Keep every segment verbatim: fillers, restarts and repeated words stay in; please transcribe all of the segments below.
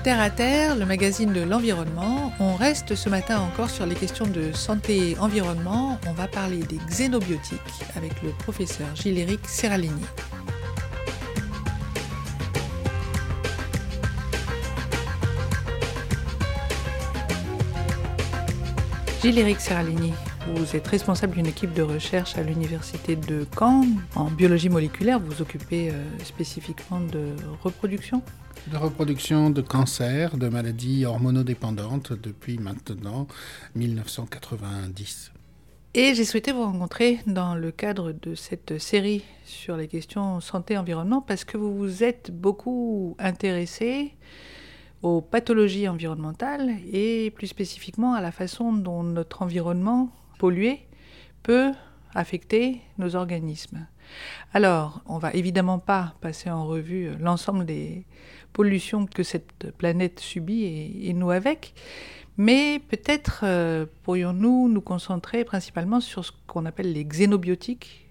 Terre à Terre, le magazine de l'environnement. On reste ce matin encore sur les questions de santé et environnement. On va parler des xénobiotiques avec le professeur Gilles-Éric Seralini. Gilles-Éric Seralini, vous êtes responsable d'une équipe de recherche à l'université de Caen. En biologie moléculaire, vous vous occupez euh, spécifiquement de reproduction ? De reproduction, de cancer, de maladies hormonodépendantes depuis maintenant dix-neuf cent quatre-vingt-dix. Et j'ai souhaité vous rencontrer dans le cadre de cette série sur les questions santé-environnement parce que vous vous êtes beaucoup intéressé aux pathologies environnementales et plus spécifiquement à la façon dont notre environnement pollué peut affecter nos organismes. Alors, on ne va évidemment pas passer en revue l'ensemble des pollutions que cette planète subit et, et nous avec, mais peut-être euh, pourrions-nous nous concentrer principalement sur ce qu'on appelle les xénobiotiques.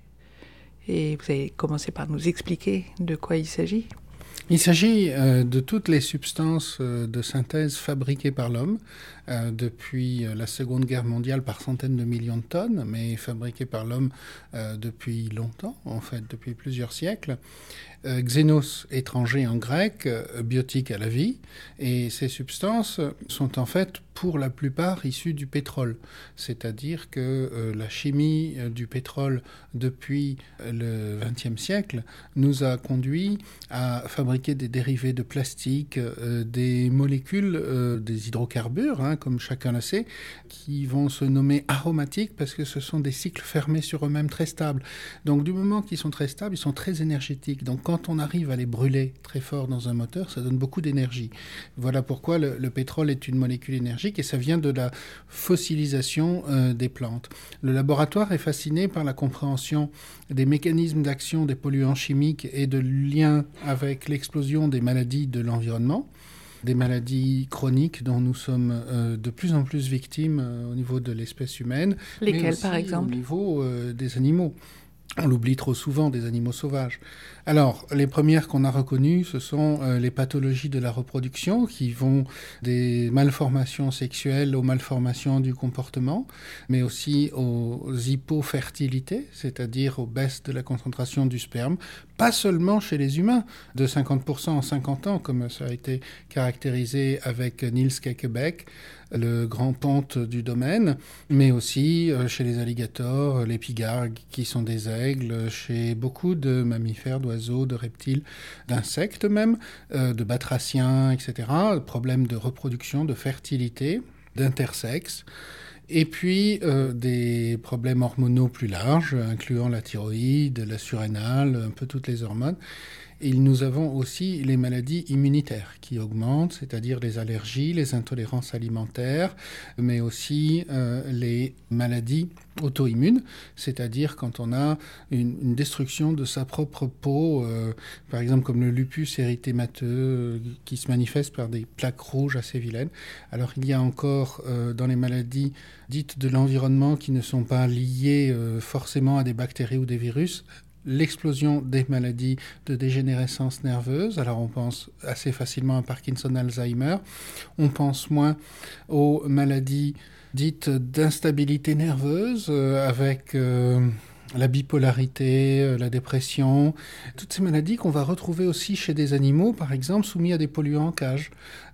Et vous allez commencer par nous expliquer de quoi il s'agit. Il s'agit euh, de toutes les substances euh, de synthèse fabriquées par l'homme euh, depuis euh, la Seconde Guerre mondiale par centaines de millions de tonnes, mais fabriquées par l'homme euh, depuis longtemps, en fait, depuis plusieurs siècles. Euh, xénos, étranger en grec, euh, biotique à la vie, et ces substances sont en fait pour la plupart issues du pétrole, c'est-à-dire que euh, la chimie euh, du pétrole depuis le vingtième siècle nous a conduit à fabriquer des dérivés de plastique, euh, des molécules, euh, des hydrocarbures, hein, comme chacun le sait, qui vont se nommer aromatiques parce que ce sont des cycles fermés sur eux-mêmes très stables. Donc du moment qu'ils sont très stables, ils sont très énergétiques. Donc quand on arrive à les brûler très fort dans un moteur, ça donne beaucoup d'énergie. Voilà pourquoi le, le pétrole est une molécule énergique et ça vient de la fossilisation euh, des plantes. Le laboratoire est fasciné par la compréhension des mécanismes d'action des polluants chimiques et de lien avec l'explosion des maladies de l'environnement, des maladies chroniques dont nous sommes euh, de plus en plus victimes euh, au niveau de l'espèce humaine. Lesquelles, mais aussi par exemple ? Au niveau euh, des animaux. On l'oublie trop souvent, des animaux sauvages. Alors, les premières qu'on a reconnues, ce sont euh, les pathologies de la reproduction, qui vont des malformations sexuelles aux malformations du comportement, mais aussi aux hypofertilités, c'est-à-dire aux baisses de la concentration du sperme, pas seulement chez les humains, de cinquante pour cent en cinquante ans, comme ça a été caractérisé avec Niels Kekkebeek, le grand ponte du domaine, mais aussi euh, chez les alligators, les pigargues, qui sont des aigles, chez beaucoup de mammifères, d'oiseaux, de reptiles, d'insectes même, euh, de batraciens, et cetera. Problème de reproduction, de fertilité, d'intersexe. Et puis euh, des problèmes hormonaux plus larges, incluant la thyroïde, la surrénale, un peu toutes les hormones. Et nous avons aussi les maladies immunitaires qui augmentent, c'est-à-dire les allergies, les intolérances alimentaires, mais aussi euh, les maladies auto-immunes, c'est-à-dire quand on a une, une destruction de sa propre peau, euh, par exemple comme le lupus érythémateux, euh, qui se manifeste par des plaques rouges assez vilaines. Alors il y a encore euh, dans les maladies dites de l'environnement qui ne sont pas liées euh, forcément à des bactéries ou des virus, l'explosion des maladies de dégénérescence nerveuse. Alors on pense assez facilement à Parkinson, Alzheimer. On pense moins aux maladies dites d'instabilité nerveuse euh, avec euh, la bipolarité, euh, la dépression. Toutes ces maladies qu'on va retrouver aussi chez des animaux, par exemple, soumis à des polluants en cage.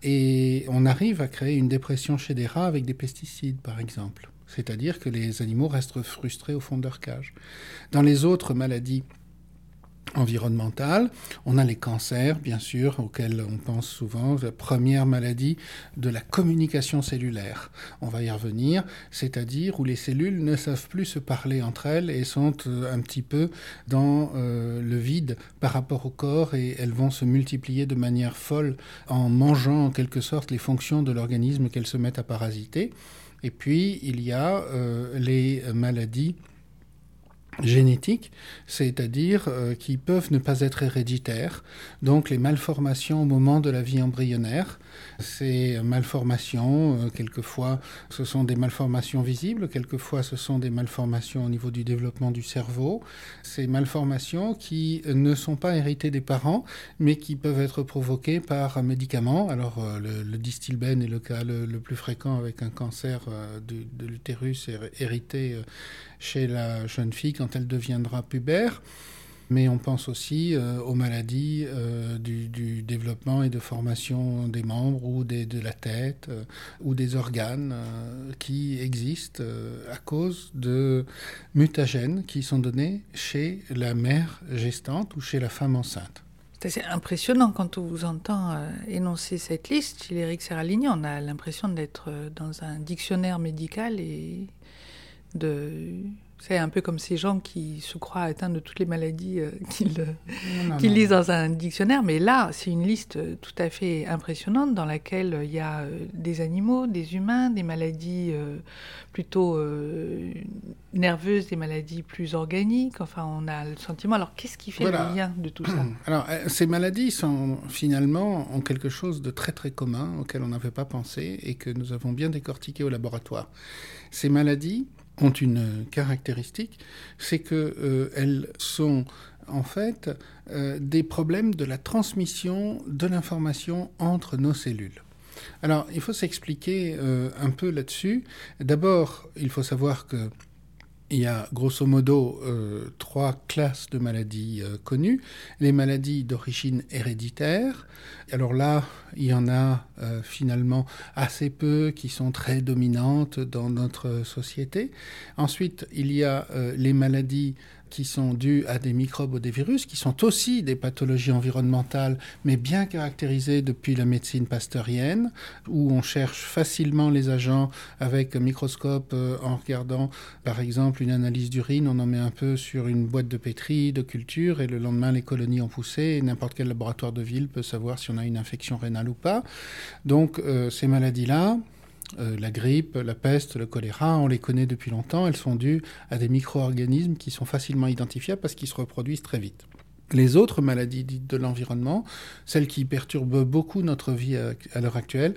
Et on arrive à créer une dépression chez des rats avec des pesticides, par exemple. C'est-à-dire que les animaux restent frustrés au fond de leur cage. Dans les autres maladies environnementales, on a les cancers, bien sûr, auxquels on pense souvent. La première maladie de la communication cellulaire, on va y revenir, c'est-à-dire où les cellules ne savent plus se parler entre elles et sont euh, un petit peu dans euh, le vide par rapport au corps et elles vont se multiplier de manière folle en mangeant en quelque sorte les fonctions de l'organisme qu'elles se mettent à parasiter. Et puis, il y a euh, les maladies génétiques, c'est-à-dire euh, qui peuvent ne pas être héréditaires, donc les malformations au moment de la vie embryonnaire. Ces malformations, euh, quelquefois, ce sont des malformations visibles, quelquefois ce sont des malformations au niveau du développement du cerveau. Ces malformations qui ne sont pas héritées des parents, mais qui peuvent être provoquées par un médicament. Alors euh, le, le Distilbène est le cas le, le plus fréquent avec un cancer euh, de, de l'utérus hérité euh, chez la jeune fille quand elle deviendra pubère. Mais on pense aussi euh, aux maladies euh, du, du développement et de formation des membres ou des, de la tête euh, ou des organes euh, qui existent euh, à cause de mutagènes qui sont donnés chez la mère gestante ou chez la femme enceinte. C'est assez impressionnant quand on vous entend euh, énoncer cette liste. Chez Éric Séralini, on a l'impression d'être euh, dans un dictionnaire médical et de... C'est un peu comme ces gens qui se croient atteints de toutes les maladies euh, qu'ils, non, non, qu'ils non. lisent dans un dictionnaire. Mais là, c'est une liste tout à fait impressionnante dans laquelle il y a euh, des animaux, des humains, des maladies euh, plutôt euh, nerveuses, des maladies plus organiques. Enfin, on a le sentiment... Alors, qu'est-ce qui fait voilà. le lien de tout ça ? Alors, euh, ces maladies sont finalement en quelque chose de très très commun auquel on n'avait pas pensé et que nous avons bien décortiqué au laboratoire. Ces maladies ont une caractéristique, c'est qu'elles euh, sont en fait euh, des problèmes de la transmission de l'information entre nos cellules. Alors, il faut s'expliquer euh, un peu là-dessus. D'abord, il faut savoir que il y a grosso modo euh, trois classes de maladies euh, connues. Les maladies d'origine héréditaire. Alors là, il y en a euh, finalement assez peu qui sont très dominantes dans notre société. Ensuite, il y a euh, les maladies qui sont dues à des microbes ou des virus, qui sont aussi des pathologies environnementales, mais bien caractérisées depuis la médecine pasteurienne, où on cherche facilement les agents avec un microscope euh, en regardant, par exemple, une analyse d'urine, on en met un peu sur une boîte de pétri, de culture, et le lendemain, les colonies ont poussé, et n'importe quel laboratoire de ville peut savoir si on a une infection rénale ou pas. Donc, euh, ces maladies-là, Euh, la grippe, la peste, le choléra, on les connaît depuis longtemps. Elles sont dues à des micro-organismes qui sont facilement identifiables parce qu'ils se reproduisent très vite. Les autres maladies dites de l'environnement, celles qui perturbent beaucoup notre vie à, à l'heure actuelle,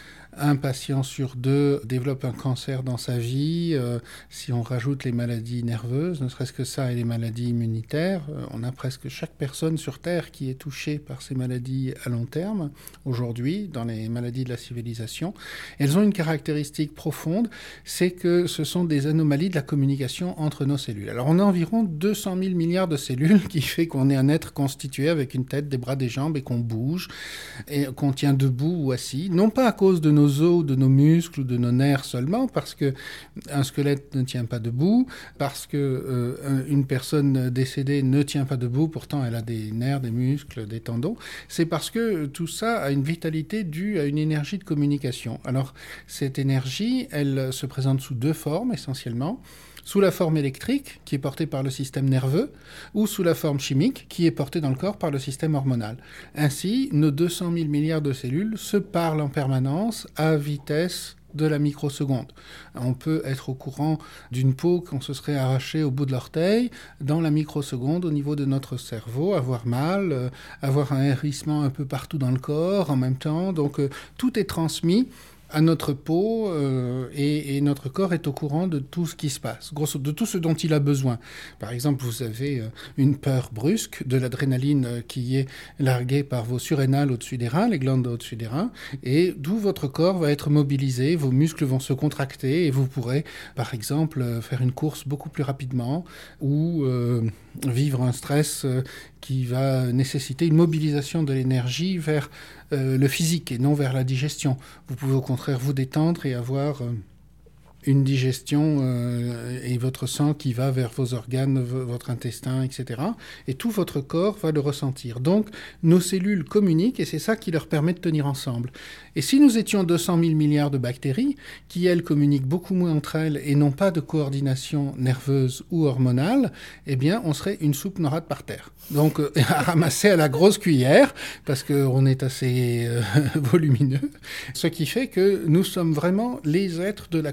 un patient sur deux développe un cancer dans sa vie. Euh, si on rajoute les maladies nerveuses, ne serait-ce que ça, et les maladies immunitaires, euh, on a presque chaque personne sur Terre qui est touchée par ces maladies à long terme, aujourd'hui, dans les maladies de la civilisation. Elles ont une caractéristique profonde, c'est que ce sont des anomalies de la communication entre nos cellules. Alors, on a environ deux cent mille milliards de cellules, qui fait qu'on est un être constitué avec une tête, des bras, des jambes, et qu'on bouge, et qu'on tient debout ou assis, non pas à cause de nos os, de nos muscles ou de nos nerfs seulement, parce qu'un squelette ne tient pas debout, parce qu'une euh, personne décédée ne tient pas debout, pourtant elle a des nerfs, des muscles, des tendons. C'est parce que tout ça a une vitalité due à une énergie de communication. Alors, cette énergie, elle se présente sous deux formes essentiellement. Sous la forme électrique, qui est portée par le système nerveux, ou sous la forme chimique, qui est portée dans le corps par le système hormonal. Ainsi, nos deux cent mille milliards de cellules se parlent en permanence à vitesse de la microseconde. On peut être au courant d'une peau qu'on se serait arrachée au bout de l'orteil dans la microseconde au niveau de notre cerveau, avoir mal, euh, avoir un hérissement un peu partout dans le corps en même temps. Donc, euh, tout est transmis à notre peau euh, et, et notre corps est au courant de tout ce qui se passe, grosso, de tout ce dont il a besoin. Par exemple, vous avez euh, une peur brusque, de l'adrénaline euh, qui est larguée par vos surrénales au-dessus des reins, les glandes au-dessus des reins, et d'où votre corps va être mobilisé, vos muscles vont se contracter et vous pourrez, par exemple, euh, faire une course beaucoup plus rapidement ou euh, vivre un stress euh, qui va nécessiter une mobilisation de l'énergie vers euh, le physique et non vers la digestion. Vous pouvez au contraire vous détendre et avoir euh, une digestion euh, et votre sang qui va vers vos organes, v- votre intestin, et cetera. Et tout votre corps va le ressentir. Donc, nos cellules communiquent et c'est ça qui leur permet de tenir ensemble. Et si nous étions deux cent mille milliards de bactéries, qui elles communiquent beaucoup moins entre elles et n'ont pas de coordination nerveuse ou hormonale, eh bien, on serait une soupe noirade par terre. Donc, euh, à ramasser à la grosse cuillère, parce qu'on est assez euh, volumineux. Ce qui fait que nous sommes vraiment les êtres de la communication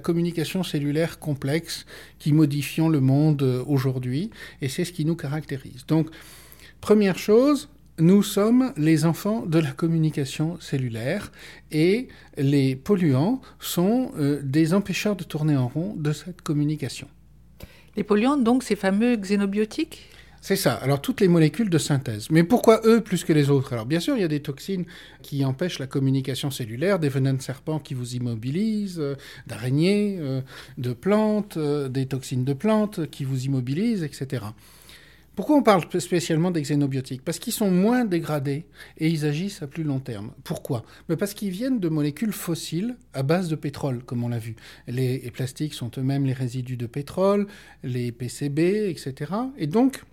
communication cellulaire complexe qui modifient le monde aujourd'hui, et c'est ce qui nous caractérise. Donc, première chose, nous sommes les enfants de la communication cellulaire et les polluants sont euh, des empêcheurs de tourner en rond de cette communication. Les polluants, donc, ces fameux xénobiotiques ? C'est ça. Alors, toutes les molécules de synthèse. Mais pourquoi eux plus que les autres ? Alors, bien sûr, il y a des toxines qui empêchent la communication cellulaire, des venins de serpent qui vous immobilisent, euh, d'araignées, euh, de plantes, euh, des toxines de plantes qui vous immobilisent, et cetera. Pourquoi on parle spécialement des xénobiotiques ? Parce qu'ils sont moins dégradés et ils agissent à plus long terme. Pourquoi ? Mais parce qu'ils viennent de molécules fossiles à base de pétrole, comme on l'a vu. Les, les plastiques sont eux-mêmes les résidus de pétrole, les P C B, et cetera. Et donc,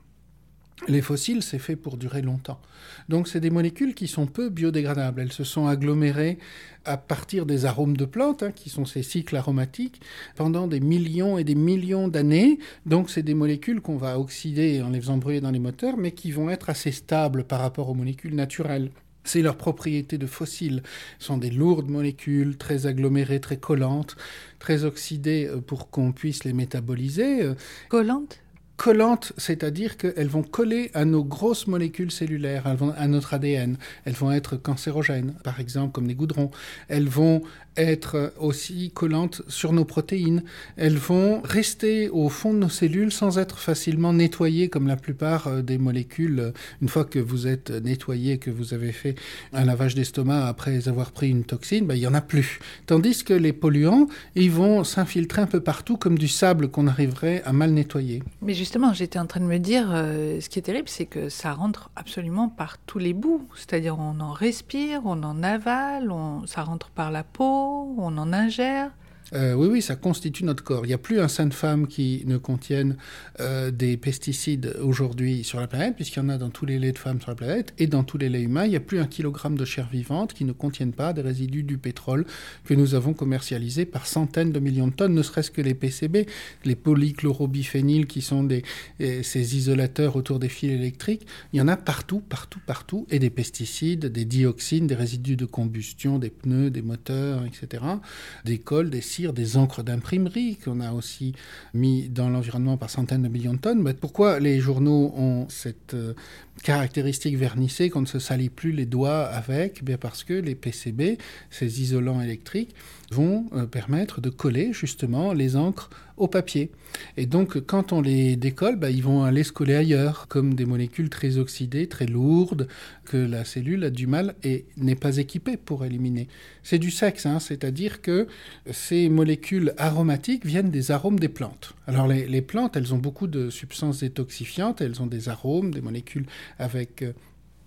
les fossiles, c'est fait pour durer longtemps. Donc, c'est des molécules qui sont peu biodégradables. Elles se sont agglomérées à partir des arômes de plantes, hein, qui sont ces cycles aromatiques, pendant des millions et des millions d'années. Donc, c'est des molécules qu'on va oxyder en les faisant brûler dans les moteurs, mais qui vont être assez stables par rapport aux molécules naturelles. C'est leur propriété de fossiles. Ce sont des lourdes molécules, très agglomérées, très collantes, très oxydées pour qu'on puisse les métaboliser. Collantes ? Collantes, c'est-à-dire qu'elles vont coller à nos grosses molécules cellulaires, elles vont, à notre A D N. Elles vont être cancérogènes, par exemple, comme les goudrons. Elles vont être aussi collantes sur nos protéines. Elles vont rester au fond de nos cellules sans être facilement nettoyées, comme la plupart des molécules. Une fois que vous êtes nettoyé, que vous avez fait un lavage d'estomac après avoir pris une toxine, ben, il n'y en a plus. Tandis que les polluants, ils vont s'infiltrer un peu partout, comme du sable qu'on arriverait à mal nettoyer. Mais justement, j'étais en train de me dire, euh, ce qui est terrible, c'est que ça rentre absolument par tous les bouts. C'est-à-dire, on en respire, on en avale, on... ça rentre par la peau, on en ingère. Euh, oui, oui, ça constitue notre corps. Il n'y a plus un sein de femme qui ne contienne euh, des pesticides aujourd'hui sur la planète, puisqu'il y en a dans tous les laits de femmes sur la planète, et dans tous les laits humains, il n'y a plus un kilogramme de chair vivante qui ne contienne pas des résidus du pétrole que nous avons commercialisés par centaines de millions de tonnes, ne serait-ce que les P C B, les polychlorobiphéniles, qui sont des, ces isolateurs autour des fils électriques. Il y en a partout, partout, partout, et des pesticides, des dioxines, des résidus de combustion, des pneus, des moteurs, et cetera, des cols, des cires, des encres d'imprimerie qu'on a aussi mis dans l'environnement par centaines de millions de tonnes. Mais pourquoi les journaux ont cette euh, caractéristique vernissée qu'on ne se salit plus les doigts avec ? Bien parce que les P C B, ces isolants électriques, vont euh, permettre de coller justement les encres au papier. Et donc, quand on les décolle, bah, ils vont aller se coller ailleurs, comme des molécules très oxydées, très lourdes, que la cellule a du mal et n'est pas équipée pour éliminer. C'est du sexe, hein, c'est-à-dire que ces molécules aromatiques viennent des arômes des plantes. Alors, les, les plantes, elles ont beaucoup de substances détoxifiantes, elles ont des arômes, des molécules avec... Euh,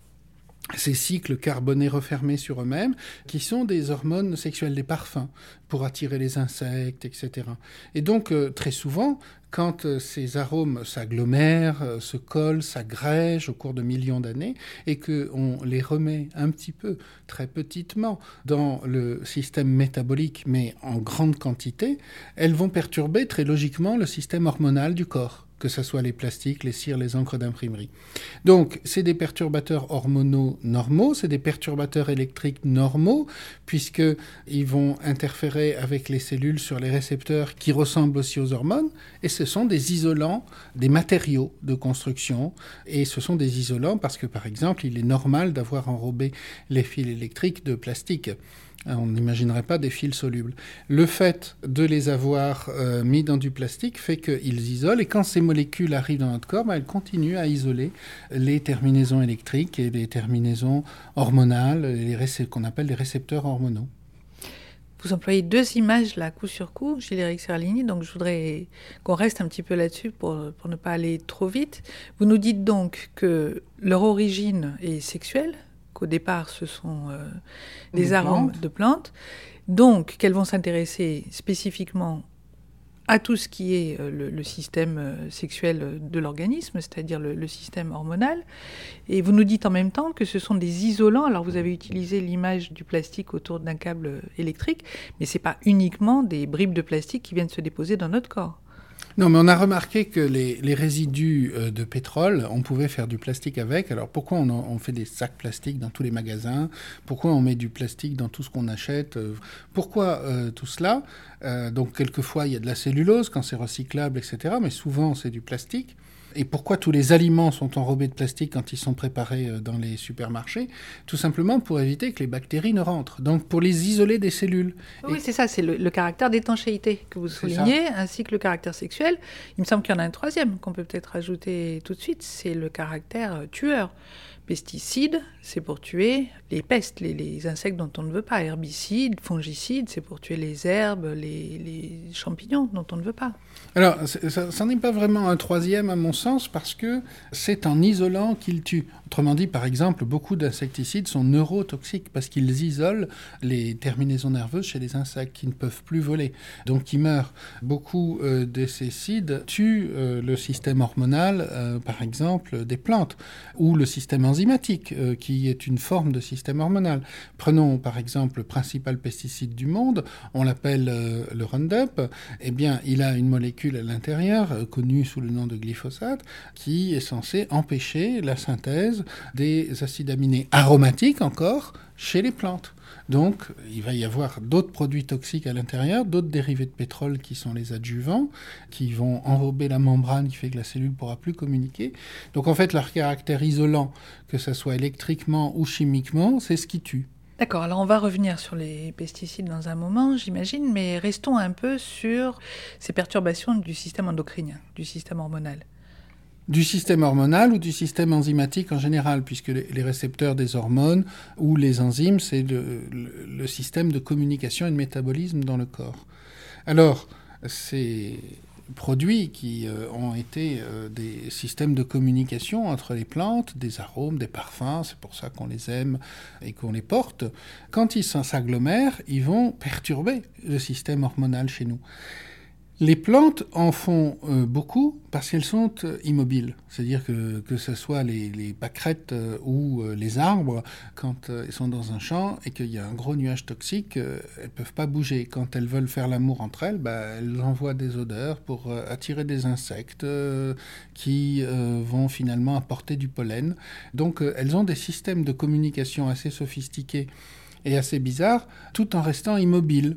ces cycles carbonés refermés sur eux-mêmes, qui sont des hormones sexuelles, des parfums, pour attirer les insectes, et cetera. Et donc, euh, très souvent, quand euh, ces arômes s'agglomèrent, euh, se collent, s'agrègent au cours de millions d'années, et qu'on les remet un petit peu, très petitement, dans le système métabolique, mais en grande quantité, elles vont perturber très logiquement le système hormonal du corps, que ce soit les plastiques, les cires, les encres d'imprimerie. Donc, c'est des perturbateurs hormonaux normaux, c'est des perturbateurs électriques normaux, puisqu'ils vont interférer avec les cellules sur les récepteurs qui ressemblent aussi aux hormones, et ce sont des isolants, des matériaux de construction, et ce sont des isolants parce que, par exemple, il est normal d'avoir enrobé les fils électriques de plastique. On n'imaginerait pas des fils solubles. Le fait de les avoir euh, mis dans du plastique fait qu'ils isolent, et quand ces molécules arrivent dans notre corps, bah, elles continuent à isoler les terminaisons électriques et les terminaisons hormonales, les réce- qu'on appelle les récepteurs hormonaux. Vous employez deux images là, coup sur coup, Gilles-Éric Serligny, donc je voudrais qu'on reste un petit peu là-dessus pour, pour ne pas aller trop vite. Vous nous dites donc que leur origine est sexuelle, qu'au départ, ce sont euh, des Des arômes plantes. de plantes, donc qu'elles vont s'intéresser spécifiquement à tout ce qui est euh, le, le système euh, sexuel de l'organisme, c'est-à-dire le, le système hormonal. Et vous nous dites en même temps que ce sont des isolants. Alors, vous avez utilisé l'image du plastique autour d'un câble électrique, mais ce n'est pas uniquement des bribes de plastique qui viennent se déposer dans notre corps. Non, mais on a remarqué que les, les résidus euh, de pétrole, on pouvait faire du plastique avec. Alors pourquoi on, en- on fait des sacs plastiques dans tous les magasins? Pourquoi on met du plastique dans tout ce qu'on achète? Euh, Pourquoi euh, tout cela? Euh, Donc quelquefois il y a de la cellulose quand c'est recyclable, et cetera. Mais souvent c'est du plastique. Et pourquoi tous les aliments sont enrobés de plastique quand ils sont préparés euh, dans les supermarchés? Tout simplement pour éviter que les bactéries ne rentrent. Donc pour les isoler des cellules. Oui, Et c'est ça, c'est le, le caractère d'étanchéité que vous C'est soulignez, ainsi que le caractère sexuel. Il me semble qu'il y en a un troisième qu'on peut peut-être ajouter tout de suite, c'est le caractère euh, tueur. Pesticides, c'est pour tuer les pestes, les, les insectes dont on ne veut pas. Herbicides, fongicides, c'est pour tuer les herbes, les, les champignons dont on ne veut pas. Alors, c'est- ça, ça n'est pas vraiment un troisième à mon sens parce que c'est en isolant qu'ils tuent. Autrement dit, par exemple, beaucoup d'insecticides sont neurotoxiques parce qu'ils isolent les terminaisons nerveuses chez les insectes qui ne peuvent plus voler. Donc, ils meurent. Beaucoup euh, de ces cides tuent euh, le système hormonal, euh, par exemple, des plantes ou le système enzymatique euh, qui est une forme de système hormonal. Prenons, par exemple, le principal pesticide du monde, on l'appelle euh, le Roundup. Eh bien, il a une molécule à l'intérieur, euh, connue sous le nom de glyphosate, qui est censée empêcher la synthèse des acides aminés aromatiques encore chez les plantes. Donc, il va y avoir d'autres produits toxiques à l'intérieur, d'autres dérivés de pétrole qui sont les adjuvants, qui vont enrober la membrane qui fait que la cellule ne pourra plus communiquer. Donc, en fait, leur caractère isolant, que ce soit électriquement ou chimiquement, c'est ce qui tue. D'accord, alors on va revenir sur les pesticides dans un moment, j'imagine, mais restons un peu sur ces perturbations du système endocrinien, du système hormonal. Du système hormonal ou du système enzymatique en général, puisque les les récepteurs des hormones ou les enzymes, c'est le, le- le système de communication et de métabolisme dans le corps. Alors, ces produits qui euh, ont été euh, des systèmes de communication entre les plantes, des arômes, des parfums, c'est pour ça qu'on les aime et qu'on les porte, quand ils s'agglomèrent, ils vont perturber le système hormonal chez nous. Les plantes en font euh, beaucoup parce qu'elles sont euh, immobiles. C'est-à-dire que que ce soit les, les pâquerettes euh, ou euh, les arbres, quand euh, ils sont dans un champ et qu'il y a un gros nuage toxique, euh, elles peuvent pas bouger. Quand elles veulent faire l'amour entre elles, bah, elles envoient des odeurs pour euh, attirer des insectes euh, qui euh, vont finalement apporter du pollen. Donc euh, elles ont des systèmes de communication assez sophistiqués et assez bizarres, tout en restant immobiles.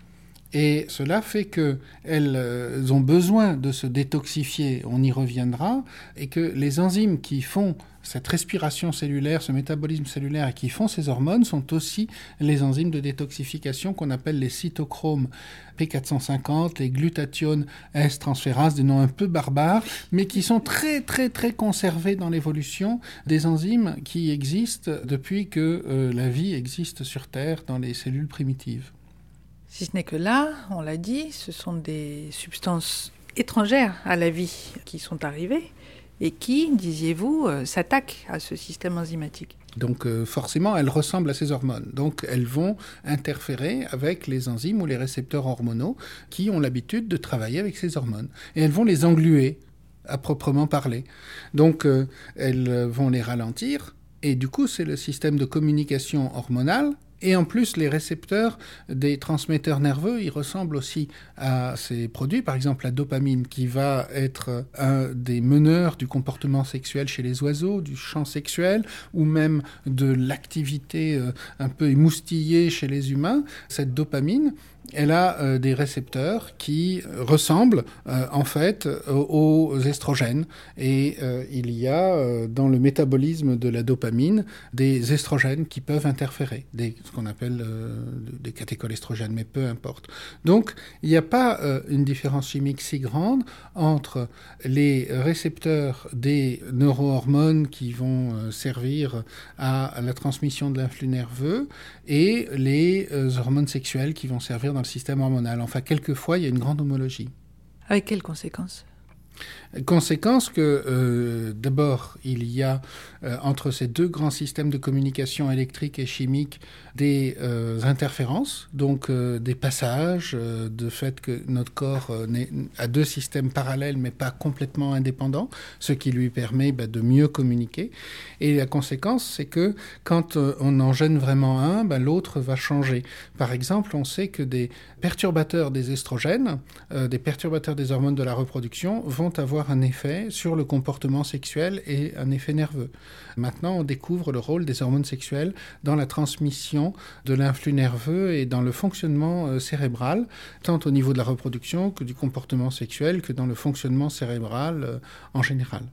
Et cela fait qu'elles euh, ont besoin de se détoxifier, on y reviendra, et que les enzymes qui font cette respiration cellulaire, ce métabolisme cellulaire, et qui font ces hormones, sont aussi les enzymes de détoxification qu'on appelle les cytochromes P quatre cent cinquante, les glutathione S-transférases, des noms un peu barbares, mais qui sont très très très conservés dans l'évolution des enzymes qui existent depuis que euh, la vie existe sur Terre dans les cellules primitives. Si ce n'est que là, on l'a dit, ce sont des substances étrangères à la vie qui sont arrivées et qui, disiez-vous, euh, s'attaquent à ce système enzymatique. Donc euh, forcément, elles ressemblent à ces hormones. Donc elles vont interférer avec les enzymes ou les récepteurs hormonaux qui ont l'habitude de travailler avec ces hormones. Et elles vont les engluer, à proprement parler. Donc euh, elles vont les ralentir. Et du coup, c'est le système de communication hormonale. Et en plus, les récepteurs des transmetteurs nerveux, ils ressemblent aussi à ces produits. Par exemple, la dopamine, qui va être un des meneurs du comportement sexuel chez les oiseaux, du chant sexuel, ou même de l'activité euh, un peu émoustillée chez les humains. Cette dopamine, elle a euh, des récepteurs qui ressemblent euh, en fait euh, aux estrogènes. Et euh, il y a euh, dans le métabolisme de la dopamine des estrogènes qui peuvent interférer, des, ce qu'on appelle euh, des catécholestrogènes, mais peu importe. Donc il n'y a pas euh, une différence chimique si grande entre les récepteurs des neurohormones qui vont euh, servir à, à la transmission de l'influx nerveux et les euh, hormones sexuelles qui vont servir dans le système hormonal. Enfin, quelquefois, il y a une grande homologie. Avec quelles conséquences ? Conséquence que, euh, d'abord, il y a euh, entre ces deux grands systèmes de communication électrique et chimique des euh, interférences, donc euh, des passages, euh, de fait que notre corps euh, a deux systèmes parallèles mais pas complètement indépendants, ce qui lui permet bah, de mieux communiquer. Et la conséquence, c'est que quand euh, on en gêne vraiment un, bah, l'autre va changer. Par exemple, on sait que des perturbateurs des estrogènes, euh, des perturbateurs des hormones de la reproduction, vont avoir un effet sur le comportement sexuel et un effet nerveux. Maintenant, on découvre le rôle des hormones sexuelles dans la transmission de l'influx nerveux et dans le fonctionnement euh, cérébral, tant au niveau de la reproduction que du comportement sexuel, que dans le fonctionnement cérébral euh, en général.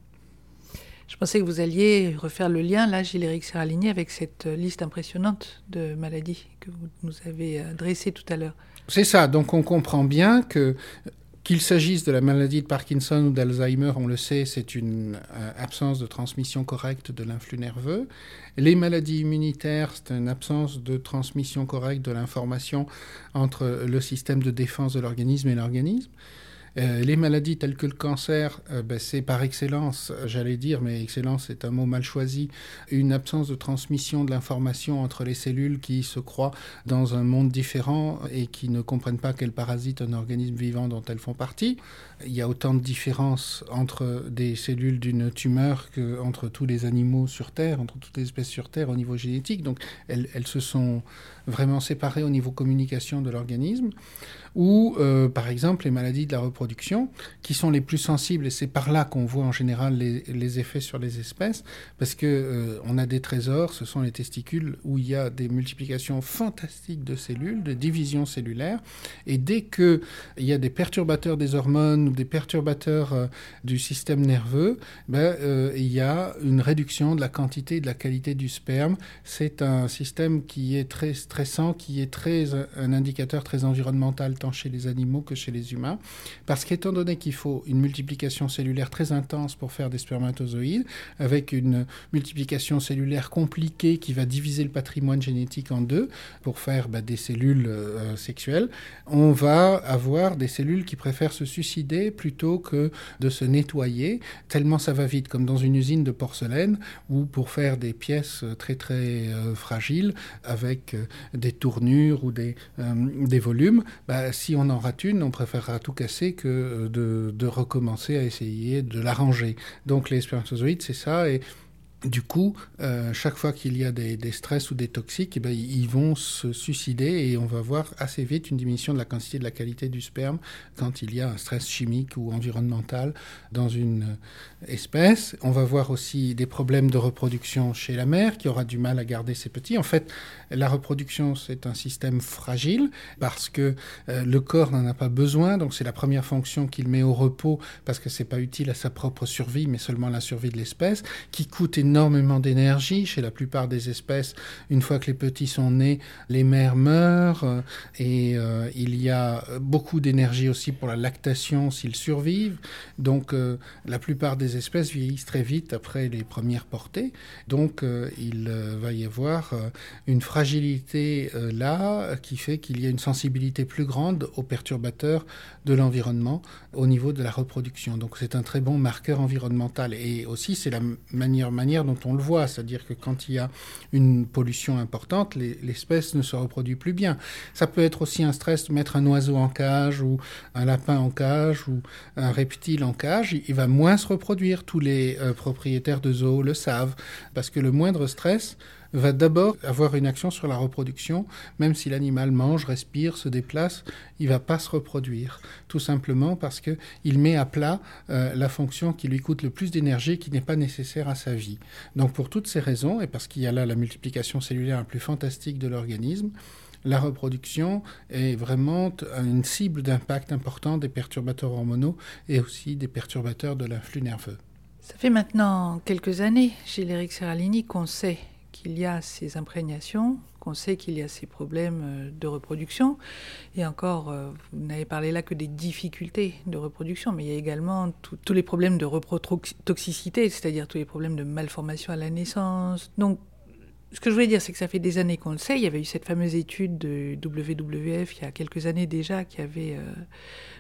Je pensais que vous alliez refaire le lien, là, Gilles-Éric Serralini, avec cette liste impressionnante de maladies que vous nous avez dressée tout à l'heure. C'est ça, donc on comprend bien que qu'il s'agisse de la maladie de Parkinson ou d'Alzheimer, on le sait, c'est une euh, absence de transmission correcte de l'influx nerveux. Les maladies immunitaires, c'est une absence de transmission correcte de l'information entre le système de défense de l'organisme et l'organisme. Euh, les maladies telles que le cancer, euh, ben, c'est par excellence, euh, j'allais dire, mais excellence est un mot mal choisi, une absence de transmission de l'information entre les cellules qui se croient dans un monde différent et qui ne comprennent pas qu'elles parasitent un organisme vivant dont elles font partie. Il y a autant de différences entre des cellules d'une tumeur qu'entre tous les animaux sur Terre, entre toutes les espèces sur Terre au niveau génétique. Donc elles, elles se sont vraiment séparées au niveau communication de l'organisme. Ou, euh, par exemple, les maladies de la reproduction, qui sont les plus sensibles, et c'est par là qu'on voit en général les, les effets sur les espèces, parce qu'on euh, a des trésors, ce sont les testicules, où il y a des multiplications fantastiques de cellules, de divisions cellulaires, et dès qu'il y a des perturbateurs des hormones ou des perturbateurs euh, du système nerveux, ben, euh, il y a une réduction de la quantité et de la qualité du sperme. C'est un système qui est très stressant, qui est très, un indicateur très environnemental, tant chez les animaux que chez les humains, parce qu'étant donné qu'il faut une multiplication cellulaire très intense pour faire des spermatozoïdes, avec une multiplication cellulaire compliquée qui va diviser le patrimoine génétique en deux pour faire bah, des cellules euh, sexuelles, on va avoir des cellules qui préfèrent se suicider plutôt que de se nettoyer, tellement ça va vite, comme dans une usine de porcelaine, où pour faire des pièces très très euh, fragiles, avec euh, des tournures ou des, euh, des volumes, bah, si on en rate une, on préférera tout casser que de, de recommencer à essayer de l'arranger. Donc les spermatozoïdes, c'est ça, et du coup, euh, chaque fois qu'il y a des, des stress ou des toxiques, eh ben, ils vont se suicider et on va voir assez vite une diminution de la quantité et de la qualité du sperme quand il y a un stress chimique ou environnemental dans une espèce. On va voir aussi des problèmes de reproduction chez la mère qui aura du mal à garder ses petits. En fait, la reproduction, c'est un système fragile parce que euh, le corps n'en a pas besoin, donc c'est la première fonction qu'il met au repos parce que c'est pas utile à sa propre survie, mais seulement la survie de l'espèce, qui coûte énormément d'énergie. Chez la plupart des espèces, une fois que les petits sont nés, les mères meurent euh, et euh, il y a beaucoup d'énergie aussi pour la lactation s'ils survivent. Donc euh, la plupart des espèces vieillissent très vite après les premières portées. Donc euh, il euh, va y avoir euh, une fragilité euh, là qui fait qu'il y a une sensibilité plus grande aux perturbateurs de l'environnement au niveau de la reproduction. Donc c'est un très bon marqueur environnemental et aussi c'est la manière, manière dont on le voit, c'est-à-dire que quand il y a une pollution importante, les, l'espèce ne se reproduit plus bien. Ça peut être aussi un stress de mettre un oiseau en cage ou un lapin en cage ou un reptile en cage, il va moins se reproduire. Tous les euh, propriétaires de zoos le savent, parce que le moindre stress va d'abord avoir une action sur la reproduction, même si l'animal mange, respire, se déplace, il ne va pas se reproduire, tout simplement parce qu'il met à plat euh, la fonction qui lui coûte le plus d'énergie, qui n'est pas nécessaire à sa vie. Donc pour toutes ces raisons, et parce qu'il y a là la multiplication cellulaire la plus fantastique de l'organisme, la reproduction est vraiment une cible d'impact important des perturbateurs hormonaux et aussi des perturbateurs de l'influx nerveux. Ça fait maintenant quelques années, chez Gilles-Éric Serralini, qu'on sait qu'il y a ces imprégnations, qu'on sait qu'il y a ces problèmes de reproduction. Et encore, vous n'avez parlé là que des difficultés de reproduction, mais il y a également tous les problèmes de reprotoxicité, c'est-à-dire tous les problèmes de malformation à la naissance. Donc, ce que je voulais dire, c'est que ça fait des années qu'on le sait. Il y avait eu cette fameuse étude de W W F il y a quelques années déjà qui avait euh,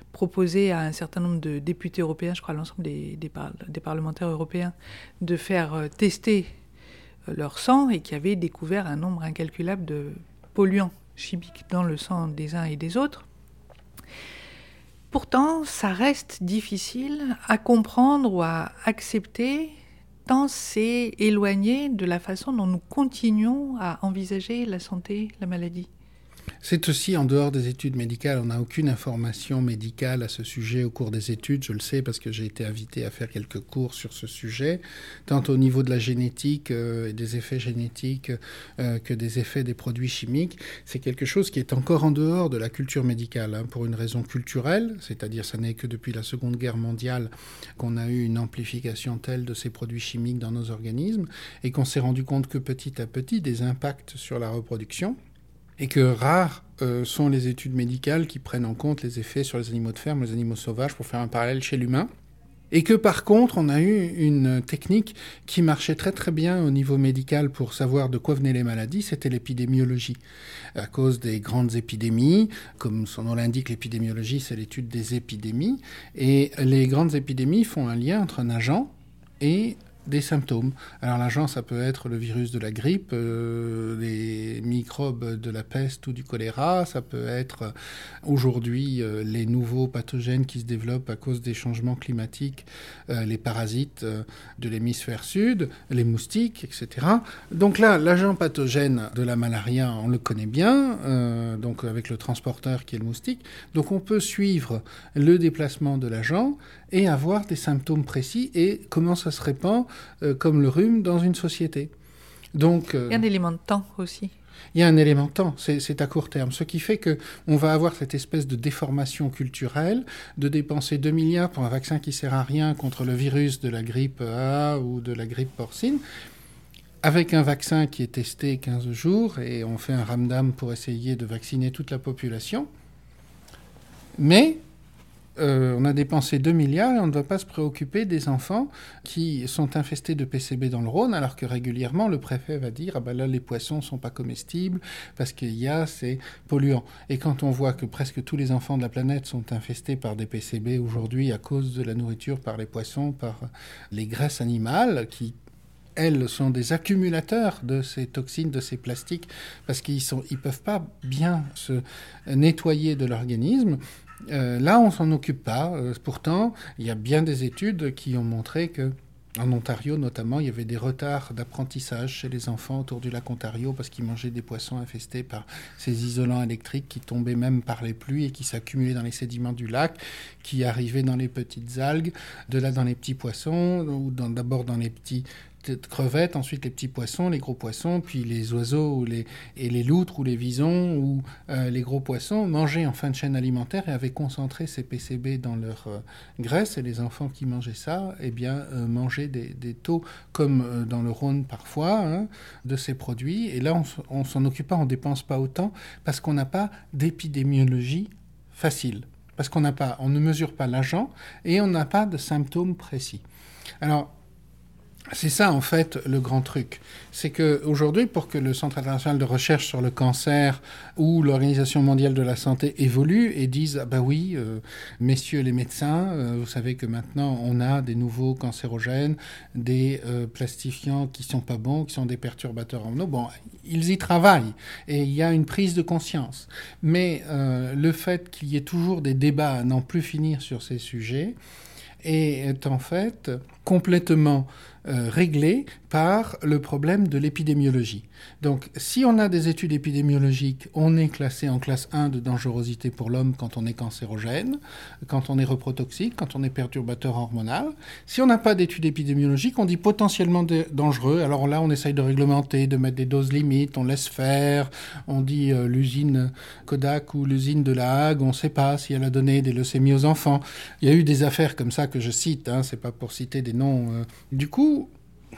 proposé à un certain nombre de députés européens, je crois à l'ensemble des, des, par, des parlementaires européens, de faire euh, tester euh, leur sang et qui avaient découvert un nombre incalculable de polluants chimiques dans le sang des uns et des autres. Pourtant, ça reste difficile à comprendre ou à accepter tant c'est éloigné de la façon dont nous continuons à envisager la santé, la maladie. C'est aussi en dehors des études médicales. On n'a aucune information médicale à ce sujet au cours des études. Je le sais parce que j'ai été invité à faire quelques cours sur ce sujet, tant au niveau de la génétique euh, et des effets génétiques euh, que des effets des produits chimiques. C'est quelque chose qui est encore en dehors de la culture médicale, hein, pour une raison culturelle, c'est-à-dire ça n'est que depuis la Seconde Guerre mondiale qu'on a eu une amplification telle de ces produits chimiques dans nos organismes et qu'on s'est rendu compte que petit à petit, des impacts sur la reproduction, et que rares euh, sont les études médicales qui prennent en compte les effets sur les animaux de ferme, les animaux sauvages, pour faire un parallèle chez l'humain. Et que par contre, on a eu une technique qui marchait très très bien au niveau médical pour savoir de quoi venaient les maladies, c'était l'épidémiologie. À cause des grandes épidémies, comme son nom l'indique, l'épidémiologie, c'est l'étude des épidémies. Et les grandes épidémies font un lien entre un agent et des symptômes. Alors l'agent, ça peut être le virus de la grippe, euh, les microbes de la peste ou du choléra, ça peut être euh, aujourd'hui euh, les nouveaux pathogènes qui se développent à cause des changements climatiques, euh, les parasites euh, de l'hémisphère sud, les moustiques, et cetera. Donc là, l'agent pathogène de la malaria, on le connaît bien, euh, donc avec le transporteur qui est le moustique. Donc on peut suivre le déplacement de l'agent et avoir des symptômes précis et comment ça se répand euh, comme le rhume dans une société. Donc, euh, il y a un élément de temps aussi. Il y a un élément de temps, c'est, c'est à court terme. Ce qui fait qu'on va avoir cette espèce de déformation culturelle, de dépenser deux milliards pour un vaccin qui ne sert à rien contre le virus de la grippe A ou de la grippe porcine, avec un vaccin qui est testé quinze jours et on fait un ramdam pour essayer de vacciner toute la population. Mais Euh, on a dépensé deux milliards et on ne va pas se préoccuper des enfants qui sont infestés de P C B dans le Rhône, alors que régulièrement, le préfet va dire « Ah ben là, les poissons ne sont pas comestibles parce qu'il y a ces polluants ». Et quand on voit que presque tous les enfants de la planète sont infestés par des P C B aujourd'hui à cause de la nourriture par les poissons, par les graisses animales qui elles sont des accumulateurs de ces toxines, de ces plastiques, parce qu'ils ne ils peuvent pas bien se nettoyer de l'organisme. Euh, là, on ne s'en occupe pas. Euh, pourtant, il y a bien des études qui ont montré que, en Ontario notamment, il y avait des retards d'apprentissage chez les enfants autour du lac Ontario parce qu'ils mangeaient des poissons infestés par ces isolants électriques qui tombaient même par les pluies et qui s'accumulaient dans les sédiments du lac, qui arrivaient dans les petites algues, de là dans les petits poissons, ou dans, d'abord dans les petits crevettes, ensuite les petits poissons, les gros poissons, puis les oiseaux ou les, et les loutres ou les visons ou euh, les gros poissons mangeaient en fin de chaîne alimentaire et avaient concentré ces P C B dans leur euh, graisse, et les enfants qui mangeaient ça, eh bien, euh, mangeaient des, des taux, comme euh, dans le Rhône parfois, hein, de ces produits. Et là, on ne s'en occupe pas, on ne dépense pas autant, parce qu'on n'a pas d'épidémiologie facile. Parce qu'on n'a pas, on ne mesure pas l'agent et on n'a pas de symptômes précis. Alors, c'est ça, en fait, le grand truc. C'est qu'aujourd'hui, pour que le Centre international de recherche sur le cancer ou l'Organisation mondiale de la santé évolue et disent « Ah ben oui, euh, messieurs les médecins, euh, vous savez que maintenant, on a des nouveaux cancérogènes, des euh, plastifiants qui sont pas bons, qui sont des perturbateurs hormonaux. » Bon, ils y travaillent et il y a une prise de conscience. Mais euh, le fait qu'il y ait toujours des débats à n'en plus finir sur ces sujets est en fait complètement euh, réglé par le problème de l'épidémiologie. Donc, si on a des études épidémiologiques, on est classé en classe un de dangerosité pour l'homme quand on est cancérogène, quand on est reprotoxique, quand on est perturbateur hormonal. Si on n'a pas d'études épidémiologiques, on dit potentiellement dangereux. Alors là, on essaye de réglementer, de mettre des doses limites, on laisse faire. On dit euh, l'usine Kodak ou l'usine de La Hague, on ne sait pas si elle a donné des leucémies aux enfants. Il y a eu des affaires comme ça que je cite, hein, c'est pas pour citer des noms. Euh. Du coup,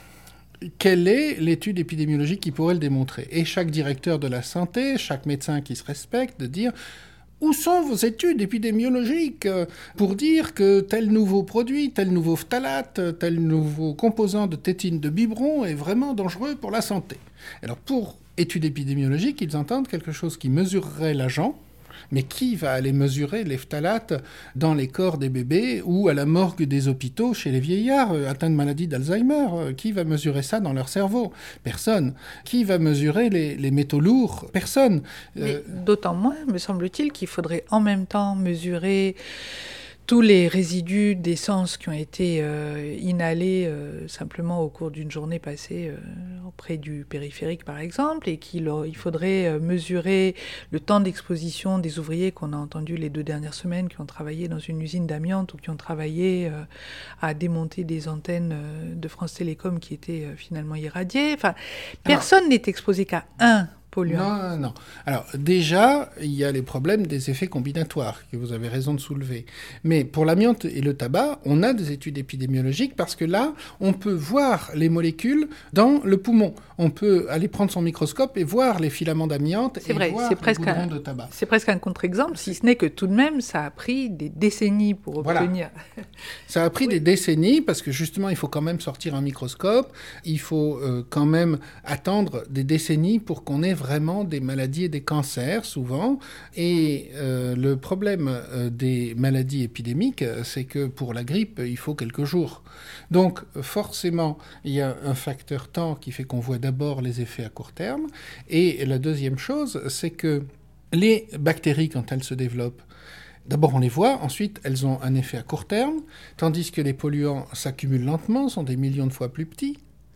quelle est l'étude épidémiologique qui pourrait le démontrer? Et chaque directeur de la santé, chaque médecin qui se respecte, de dire « Où sont vos études épidémiologiques pour dire que tel nouveau produit, tel nouveau phtalate, tel nouveau composant de tétine de biberon est vraiment dangereux pour la santé ?» Alors pour études épidémiologiques, ils entendent quelque chose qui mesurerait l'agent Mais qui va aller mesurer les phtalates dans les corps des bébés ou à la morgue des hôpitaux chez les vieillards atteints de maladie d'Alzheimer? Qui va mesurer ça dans leur cerveau? Personne. Qui va mesurer les, les métaux lourds? Personne. Mais euh... d'autant moins, me semble-t-il, qu'il faudrait en même temps mesurer tous les résidus d'essence qui ont été euh, inhalés euh, simplement au cours d'une journée passée euh, auprès du périphérique, par exemple, et qu'il il faudrait euh, mesurer le temps d'exposition des ouvriers qu'on a entendus les deux dernières semaines, qui ont travaillé dans une usine d'amiante ou qui ont travaillé euh, à démonter des antennes euh, de France Télécom qui étaient euh, finalement irradiées. Enfin, personne n'est exposé qu'à un polluant. Non, non. Alors, déjà, il y a les problèmes des effets combinatoires, que vous avez raison de soulever. Mais pour l'amiante et le tabac, on a des études épidémiologiques parce que là, on peut voir les molécules dans le poumon. On peut aller prendre son microscope et voir les filaments d'amiante et vrai, voir c'est les presque goudrons un, de tabac. C'est presque un contre-exemple, si ce n'est que tout de même, ça a pris des décennies pour obtenir... Voilà. Ça a pris oui. des décennies parce que justement, il faut quand même sortir un microscope. Il faut euh, quand même attendre des décennies pour qu'on ait vraiment des maladies et des cancers, souvent. Et euh, le problème euh, des maladies épidémiques, c'est que pour la grippe, il faut quelques jours. Donc, forcément, il y a un facteur temps qui fait qu'on voit d'abord les effets à court terme. Et la deuxième chose, c'est que les bactéries, quand elles se développent, d'abord, on les voit, ensuite, elles ont un effet à court terme, tandis que les polluants s'accumulent lentement, sont des millions de fois plus petits.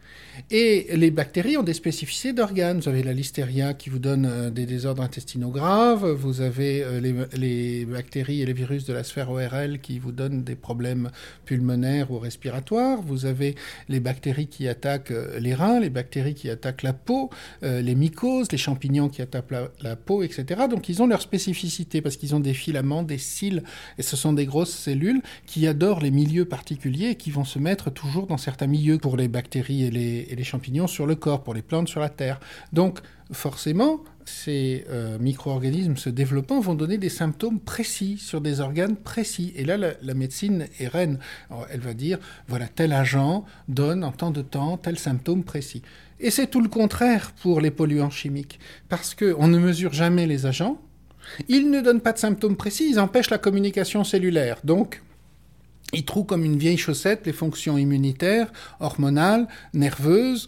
Et les bactéries ont des spécificités d'organes. Vous avez la listeria qui vous donne euh, des désordres intestinaux graves. Vous avez euh, les, les bactéries et les virus de la sphère O R L qui vous donnent des problèmes pulmonaires ou respiratoires. Vous avez les bactéries qui attaquent euh, les reins, les bactéries qui attaquent la peau, euh, les mycoses, les champignons qui attaquent la, la peau, et cetera. Donc ils ont leur spécificité parce qu'ils ont des filaments, des cils, et ce sont des grosses cellules qui adorent les milieux particuliers et qui vont se mettre toujours dans certains milieux pour les bactéries et les et les champignons sur le corps, pour les plantes sur la terre. Donc, forcément, ces euh, micro-organismes se développant vont donner des symptômes précis sur des organes précis. Et là, la, la médecine est reine. Alors, elle va dire, voilà, tel agent donne en tant de temps tel symptôme précis. Et c'est tout le contraire pour les polluants chimiques, parce qu'on ne mesure jamais les agents, ils ne donnent pas de symptômes précis, ils empêchent la communication cellulaire. Donc, ils trouent comme une vieille chaussette les fonctions immunitaires, hormonales, nerveuses,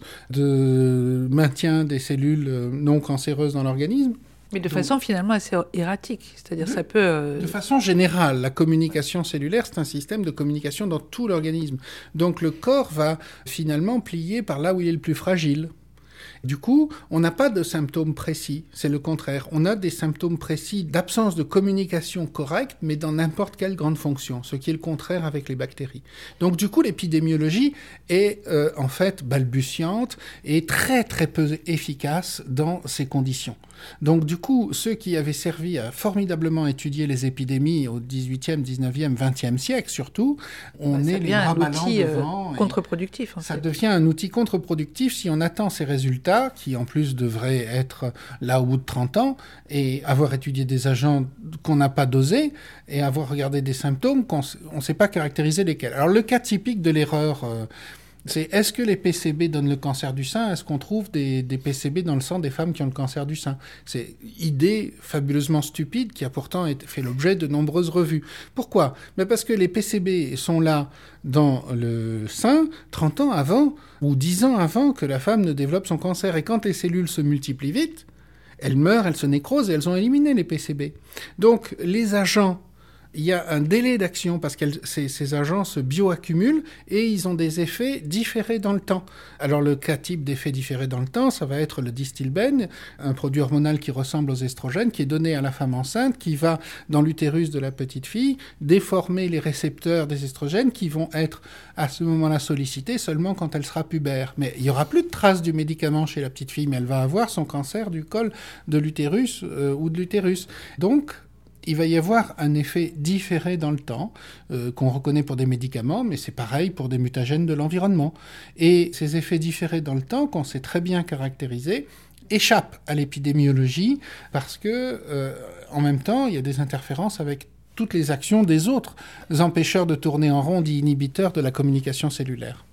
de maintien des cellules non cancéreuses dans l'organisme. Mais de façon Donc, finalement assez erratique, c'est-à-dire de, ça peut... Euh... De façon générale, la communication cellulaire, c'est un système de communication dans tout l'organisme. Donc le corps va finalement plier par là où il est le plus fragile. Du coup, on n'a pas de symptômes précis, c'est le contraire. On a des symptômes précis d'absence de communication correcte, mais dans n'importe quelle grande fonction, ce qui est le contraire avec les bactéries. Donc du coup, l'épidémiologie est euh, en fait balbutiante et très très peu efficace dans ces conditions. Donc du coup, ceux qui avaient servi à formidablement étudier les épidémies au dix-huitième, dix-neuvième, vingtième siècle surtout, on bah, est les bras ballants devant. Euh, contre-productif. En ça fait. devient un outil contre-productif si on attend ces résultats, qui en plus devraient être là au bout de trente ans, et avoir étudié des agents qu'on n'a pas dosés, et avoir regardé des symptômes qu'on ne sait pas caractériser lesquels. Alors le cas typique de l'erreur... Euh, c'est est-ce que les P C B donnent le cancer du sein? Est-ce qu'on trouve des, des P C B dans le sang des femmes qui ont le cancer du sein? C'est une idée fabuleusement stupide qui a pourtant été, fait l'objet de nombreuses revues. Pourquoi? Mais parce que les P C B sont là dans le sein trente ans avant ou dix ans avant que la femme ne développe son cancer. Et quand les cellules se multiplient vite, elles meurent, elles se nécrosent et elles ont éliminé les P C B. Donc les agents... Il y a un délai d'action parce que ces, ces agents se bioaccumulent et ils ont des effets différés dans le temps. Alors le cas type d'effet différé dans le temps, ça va être le distilbène, un produit hormonal qui ressemble aux estrogènes, qui est donné à la femme enceinte, qui va dans l'utérus de la petite fille déformer les récepteurs des estrogènes qui vont être à ce moment-là sollicités seulement quand elle sera pubère. Mais il n'y aura plus de traces du médicament chez la petite fille, mais elle va avoir son cancer du col de l'utérus euh, ou de l'utérus. Donc, il va y avoir un effet différé dans le temps, euh, qu'on reconnaît pour des médicaments, mais c'est pareil pour des mutagènes de l'environnement. Et ces effets différés dans le temps, qu'on sait très bien caractériser, échappent à l'épidémiologie parce que, euh, en même temps, il y a des interférences avec toutes les actions des autres empêcheurs de tourner en rond, dits inhibiteurs de la communication cellulaire.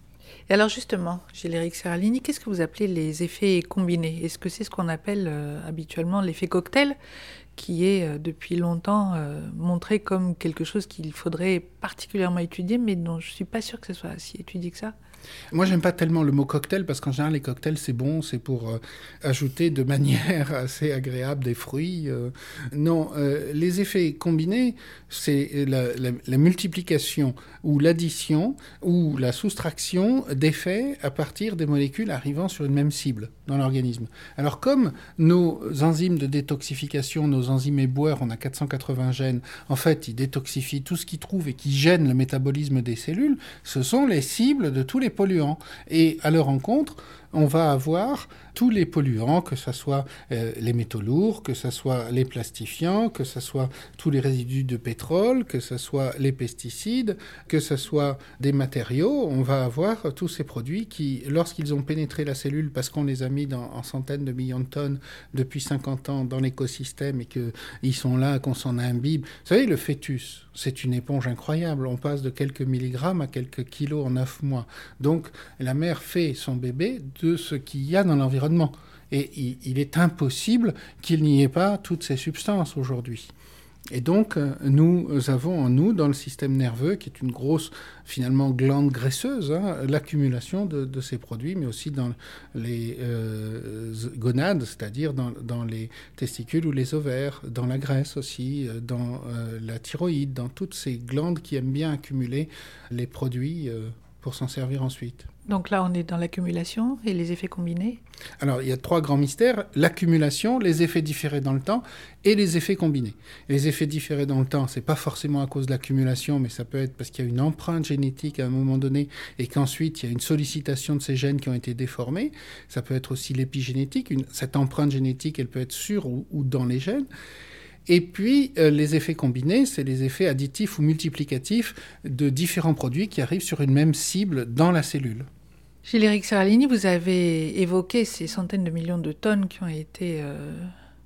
Et alors justement, Gilles-Éric Serralini, qu'est-ce que vous appelez les effets combinés ? Est-ce que c'est ce qu'on appelle euh, habituellement l'effet cocktail, qui est euh, depuis longtemps euh, montré comme quelque chose qu'il faudrait particulièrement étudier, mais dont je ne suis pas sûre que ce soit si étudié que ça ? Moi, j'aime pas tellement le mot cocktail parce qu'en général, les cocktails, c'est bon, c'est pour euh, ajouter de manière assez agréable des fruits. Euh. Non, euh, les effets combinés, c'est la, la, la multiplication ou l'addition ou la soustraction d'effets à partir des molécules arrivant sur une même cible dans l'organisme. Alors, comme nos enzymes de détoxification, nos enzymes éboueurs, on a quatre cent quatre-vingts gènes, en fait, ils détoxifient tout ce qu'ils trouvent et qui gêne le métabolisme des cellules, ce sont les cibles de tous les polluants. Et à leur rencontre, on va avoir tous les polluants, que ce soit euh, les métaux lourds, que ce soit les plastifiants, que ce soit tous les résidus de pétrole, que ce soit les pesticides, que ce soit des matériaux. On va avoir tous ces produits qui, lorsqu'ils ont pénétré la cellule, parce qu'on les a mis dans, en centaines de millions de tonnes depuis cinquante ans dans l'écosystème et qu'ils sont là, qu'on s'en imbibe. Vous savez, le fœtus, c'est une éponge incroyable. On passe de quelques milligrammes à quelques kilos en neuf mois. Donc, la mère fait son bébé de ce qu'il y a dans l'environnement. Et il, il est impossible qu'il n'y ait pas toutes ces substances aujourd'hui. Et donc, nous avons en nous, dans le système nerveux, qui est une grosse, finalement, glande graisseuse, hein, l'accumulation de, de ces produits, mais aussi dans les euh, gonades, c'est-à-dire dans, dans les testicules ou les ovaires, dans la graisse aussi, dans euh, la thyroïde, dans toutes ces glandes qui aiment bien accumuler les produits euh, pour s'en servir ensuite. Donc là, on est dans l'accumulation et les effets combinés. Alors, il y a trois grands mystères. L'accumulation, les effets différés dans le temps et les effets combinés. Les effets différés dans le temps, c'est pas forcément à cause de l'accumulation, mais ça peut être parce qu'il y a une empreinte génétique à un moment donné et qu'ensuite, il y a une sollicitation de ces gènes qui ont été déformés. Ça peut être aussi l'épigénétique. Une, cette empreinte génétique, elle peut être sur ou, ou dans les gènes. Et puis, euh, les effets combinés, c'est les effets additifs ou multiplicatifs de différents produits qui arrivent sur une même cible dans la cellule. Gilles-Éric Serralini, vous avez évoqué ces centaines de millions de tonnes qui ont été euh,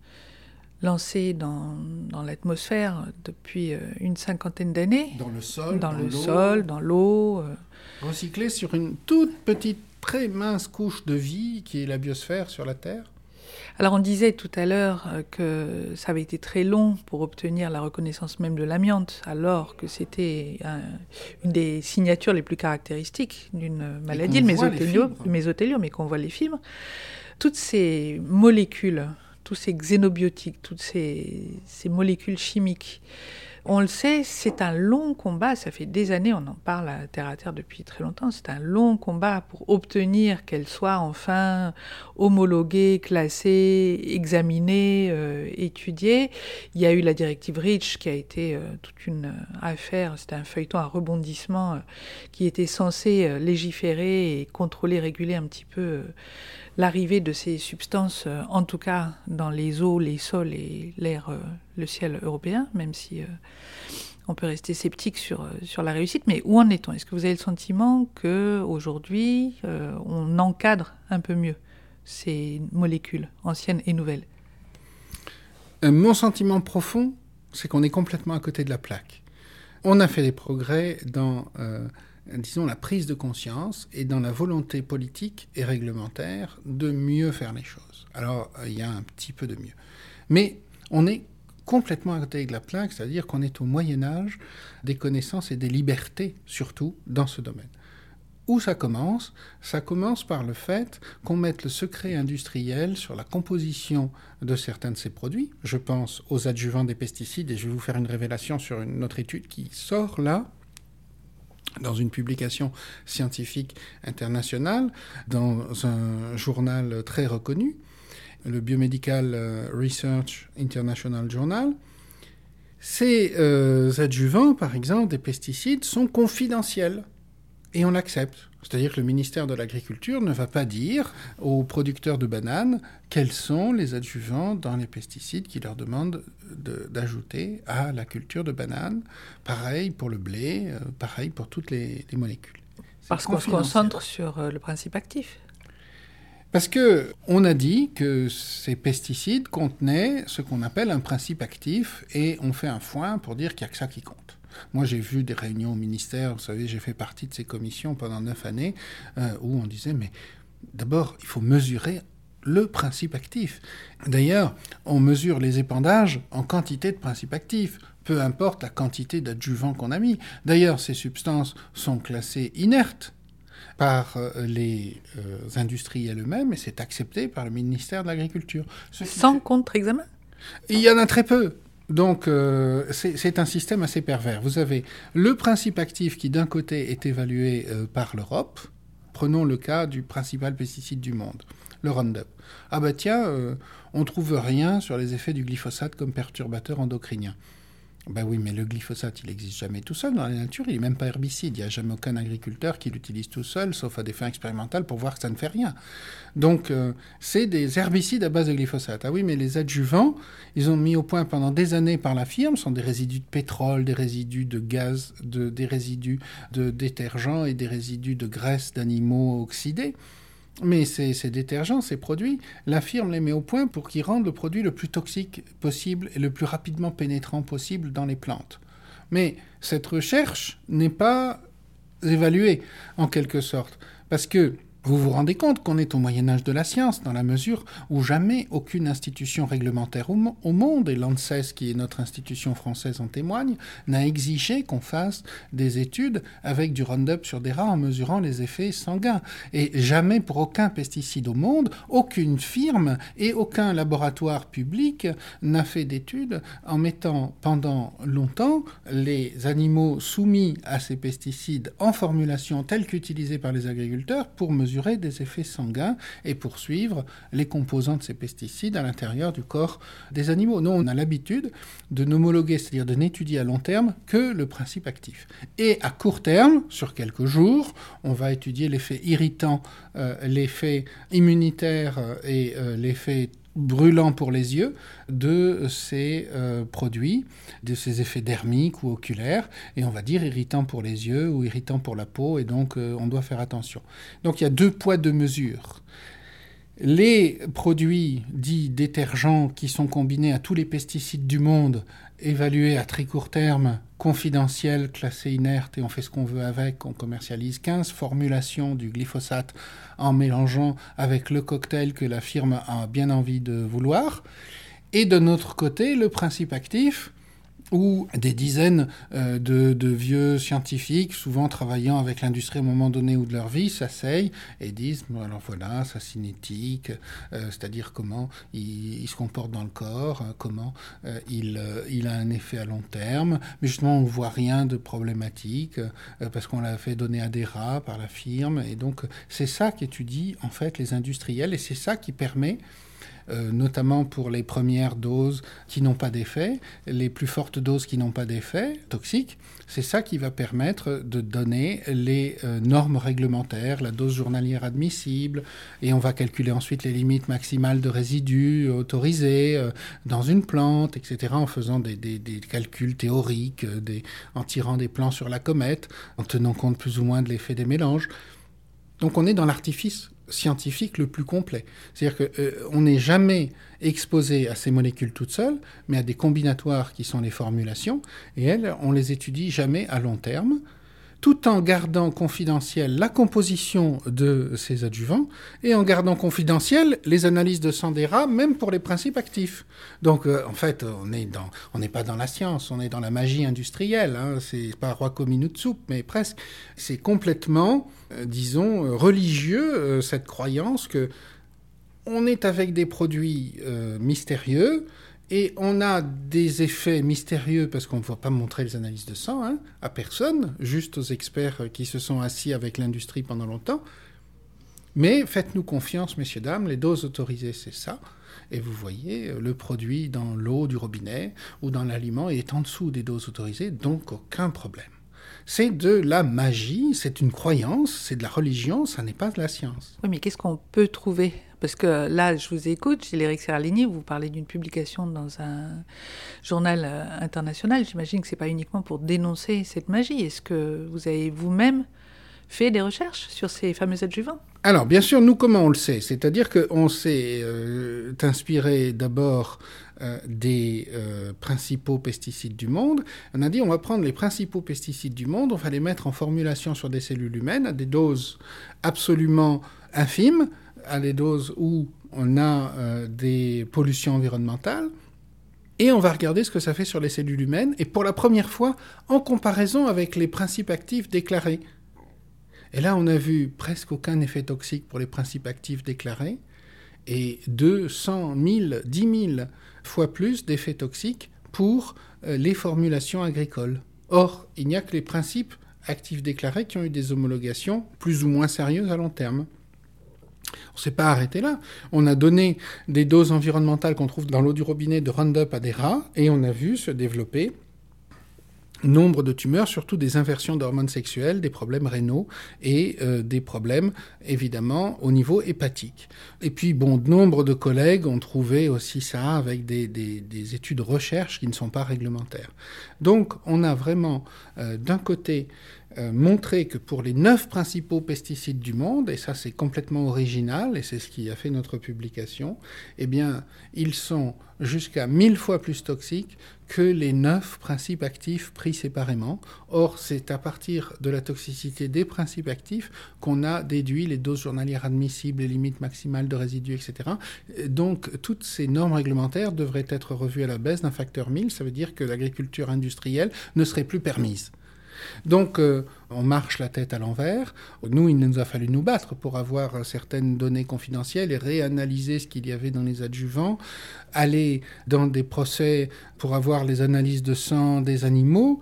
lancées dans, dans l'atmosphère depuis euh, une cinquantaine d'années. Dans le sol, dans, dans le l'eau. sol, dans l'eau. Euh... Recyclées sur une toute petite, très mince couche de vie qui est la biosphère sur la Terre. Alors on disait tout à l'heure que ça avait été très long pour obtenir la reconnaissance même de l'amiante, alors que c'était un, une des signatures les plus caractéristiques d'une maladie, le mésothéliome, le mésothéliome, et qu'on voit les fibres. Toutes ces molécules, tous ces xénobiotiques, toutes ces, ces molécules chimiques, on le sait, c'est un long combat, ça fait des années, on en parle à Terre à Terre depuis très longtemps, c'est un long combat pour obtenir qu'elles soient enfin homologuées, classées, examinées, euh, étudiées. Il y a eu la directive REACH qui a été euh, toute une affaire, c'était un feuilleton à rebondissement euh, qui était censé euh, légiférer et contrôler, réguler un petit peu euh, l'arrivée de ces substances, euh, en tout cas dans les eaux, les sols et l'air, euh, le ciel européen, même si euh, on peut rester sceptique sur, euh, sur la réussite. Mais où en est-on ? Est-ce que vous avez le sentiment qu'aujourd'hui, euh, on encadre un peu mieux ces molécules anciennes et nouvelles ? euh, Mon sentiment profond, c'est qu'on est complètement à côté de la plaque. On a fait des progrès dans... Euh, disons, la prise de conscience et dans la volonté politique et réglementaire de mieux faire les choses. Alors, il y a un petit peu de mieux. Mais on est complètement à côté de la plaque, c'est-à-dire qu'on est au Moyen-Âge des connaissances et des libertés, surtout, dans ce domaine. Où ça commence ? Ça commence par le fait qu'on mette le secret industriel sur la composition de certains de ces produits. Je pense aux adjuvants des pesticides, et je vais vous faire une révélation sur une autre étude qui sort là, dans une publication scientifique internationale, dans un journal très reconnu, le Biomedical Research International Journal. Ces euh, adjuvants, par exemple, des pesticides, sont confidentiels. Et on l'accepte. C'est-à-dire que le ministère de l'Agriculture ne va pas dire aux producteurs de bananes quels sont les adjuvants dans les pesticides qui leur demandent de, d'ajouter à la culture de bananes. Pareil pour le blé, euh, pareil pour toutes les, les molécules. C'est Parce qu'on se concentre sur euh, le principe actif. Parce qu'on a dit que ces pesticides contenaient ce qu'on appelle un principe actif et on fait un foin pour dire qu'il n'y a que ça qui compte. Moi, j'ai vu des réunions au ministère, vous savez, j'ai fait partie de ces commissions pendant neuf années, euh, où on disait, mais d'abord, il faut mesurer le principe actif. D'ailleurs, on mesure les épandages en quantité de principes actifs, peu importe la quantité d'adjuvants qu'on a mis. D'ailleurs, ces substances sont classées inertes par euh, les euh, industriels eux-mêmes, et c'est accepté par le ministère de l'Agriculture. Sans fait... contre-examen ? Il y en a très peu. Donc, euh, c'est, c'est un système assez pervers. Vous avez le principe actif qui, d'un côté, est évalué euh, par l'Europe. Prenons le cas du principal pesticide du monde, le Roundup. Ah bah tiens, euh, on ne trouve rien sur les effets du glyphosate comme perturbateur endocrinien. Ben oui, mais le glyphosate, il n'existe jamais tout seul dans la nature, il n'est même pas herbicide. Il n'y a jamais aucun agriculteur qui l'utilise tout seul, sauf à des fins expérimentales pour voir que ça ne fait rien. Donc, euh, c'est des herbicides à base de glyphosate. Ah oui, mais les adjuvants, ils ont mis au point pendant des années par la firme, sont des résidus de pétrole, des résidus de gaz, de, des résidus de détergents et des résidus de graisse d'animaux oxydés. Mais ces, ces détergents, ces produits, la firme les met au point pour qu'ils rendent le produit le plus toxique possible et le plus rapidement pénétrant possible dans les plantes. Mais cette recherche n'est pas évaluée, en quelque sorte, parce que vous vous rendez compte qu'on est au Moyen-Âge de la science, dans la mesure où jamais aucune institution réglementaire au, mo- au monde, et l'ANSES, qui est notre institution française, en témoigne, n'a exigé qu'on fasse des études avec du Roundup sur des rats en mesurant les effets sanguins. Et jamais pour aucun pesticide au monde, aucune firme et aucun laboratoire public n'a fait d'études en mettant pendant longtemps les animaux soumis à ces pesticides en formulation telle qu'utilisée par les agriculteurs pour mesurer des effets sanguins et poursuivre les composants de ces pesticides à l'intérieur du corps des animaux. Nous, on a l'habitude de n'homologuer, c'est-à-dire de n'étudier à long terme que le principe actif. Et à court terme, sur quelques jours, on va étudier l'effet irritant, euh, l'effet immunitaire euh, et euh, l'effet brûlant pour les yeux de ces euh, produits, de ces effets dermiques ou oculaires, et on va dire irritant pour les yeux ou irritant pour la peau, et donc euh, on doit faire attention. Donc il y a deux poids, deux mesures. Les produits dits détergents qui sont combinés à tous les pesticides du monde, évalués à très court terme, confidentiels, classés inertes, et on fait ce qu'on veut avec, on commercialise quinze formulations du glyphosate en mélangeant avec le cocktail que la firme a bien envie de vouloir. Et de notre côté, le principe actif, où des dizaines euh, de, de vieux scientifiques, souvent travaillant avec l'industrie à un moment donné ou de leur vie, s'asseyent et disent bon, alors voilà, sa cinétique, euh, c'est-à-dire comment il, il se comporte dans le corps, euh, comment euh, il, euh, il a un effet à long terme, mais justement on ne voit rien de problématique euh, parce qu'on l'a fait donner à des rats par la firme, et donc c'est ça qu'étudient en fait les industriels, et c'est ça qui permet Euh, notamment pour les premières doses qui n'ont pas d'effet, les plus fortes doses qui n'ont pas d'effet toxique, c'est ça qui va permettre de donner les euh, normes réglementaires, la dose journalière admissible, et on va calculer ensuite les limites maximales de résidus autorisés euh, dans une plante, et cetera, en faisant des, des, des calculs théoriques, euh, des, en tirant des plans sur la comète, en tenant compte plus ou moins de l'effet des mélanges. Donc on est dans l'artifice scientifique le plus complet. C'est-à-dire qu'on euh, n'est jamais exposé à ces molécules toutes seules, mais à des combinatoires qui sont les formulations, et elles, on les étudie jamais à long terme, tout en gardant confidentielle la composition de ces adjuvants et en gardant confidentielle les analyses de sang des rats, même pour les principes actifs. Donc, euh, en fait, on est dans, on n'est pas dans la science, on est dans la magie industrielle. Hein. C'est pas roi comme une soupe, mais presque. C'est complètement, euh, disons, euh, religieux, euh, cette croyance que on est avec des produits euh, mystérieux. Et on a des effets mystérieux parce qu'on ne va pas montrer les analyses de sang hein, à personne, juste aux experts qui se sont assis avec l'industrie pendant longtemps. Mais faites-nous confiance, messieurs, dames, les doses autorisées, c'est ça. Et vous voyez, le produit dans l'eau du robinet ou dans l'aliment est en dessous des doses autorisées, donc aucun problème. C'est de la magie, c'est une croyance, c'est de la religion, ça n'est pas de la science. Oui, mais qu'est-ce qu'on peut trouver ? Parce que là, je vous écoute, Gilles Éric Seralini, vous parlez d'une publication dans un journal international. J'imagine que ce n'est pas uniquement pour dénoncer cette magie. Est-ce que vous avez vous-même fait des recherches sur ces fameux adjuvants ? Alors, bien sûr, nous, comment on le sait? C'est-à-dire qu'on s'est euh, inspiré d'abord euh, des euh, principaux pesticides du monde. On a dit, on va prendre les principaux pesticides du monde, on va les mettre en formulation sur des cellules humaines à des doses absolument infimes, à des doses où on a euh, des pollutions environnementales, et on va regarder ce que ça fait sur les cellules humaines, et pour la première fois, en comparaison avec les principes actifs déclarés. Et là, on a vu presque aucun effet toxique pour les principes actifs déclarés, et deux cents, mille, dix mille fois plus d'effets toxiques pour euh, les formulations agricoles. Or, il n'y a que les principes actifs déclarés qui ont eu des homologations plus ou moins sérieuses à long terme. On ne s'est pas arrêté là. On a donné des doses environnementales qu'on trouve dans l'eau du robinet de Roundup à des rats, et on a vu se développer nombre de tumeurs, surtout des inversions d'hormones sexuelles, des problèmes rénaux et euh, des problèmes, évidemment, au niveau hépatique. Et puis, bon, nombre de collègues ont trouvé aussi ça avec des, des, des études de recherche qui ne sont pas réglementaires. Donc, on a vraiment, euh, d'un côté, euh, montré que pour les neuf principaux pesticides du monde, et ça c'est complètement original, et c'est ce qui a fait notre publication, eh bien, ils sont jusqu'à mille fois plus toxiques que les neuf principes actifs pris séparément. Or, c'est à partir de la toxicité des principes actifs qu'on a déduit les doses journalières admissibles, les limites maximales de résidus, et cetera. Donc, toutes ces normes réglementaires devraient être revues à la baisse d'un facteur mille. Ça veut dire que l'agriculture industrielle ne serait plus permise. Donc, euh, on marche la tête à l'envers. Nous, il nous a fallu nous battre pour avoir certaines données confidentielles et réanalyser ce qu'il y avait dans les adjuvants, aller dans des procès pour avoir les analyses de sang des animaux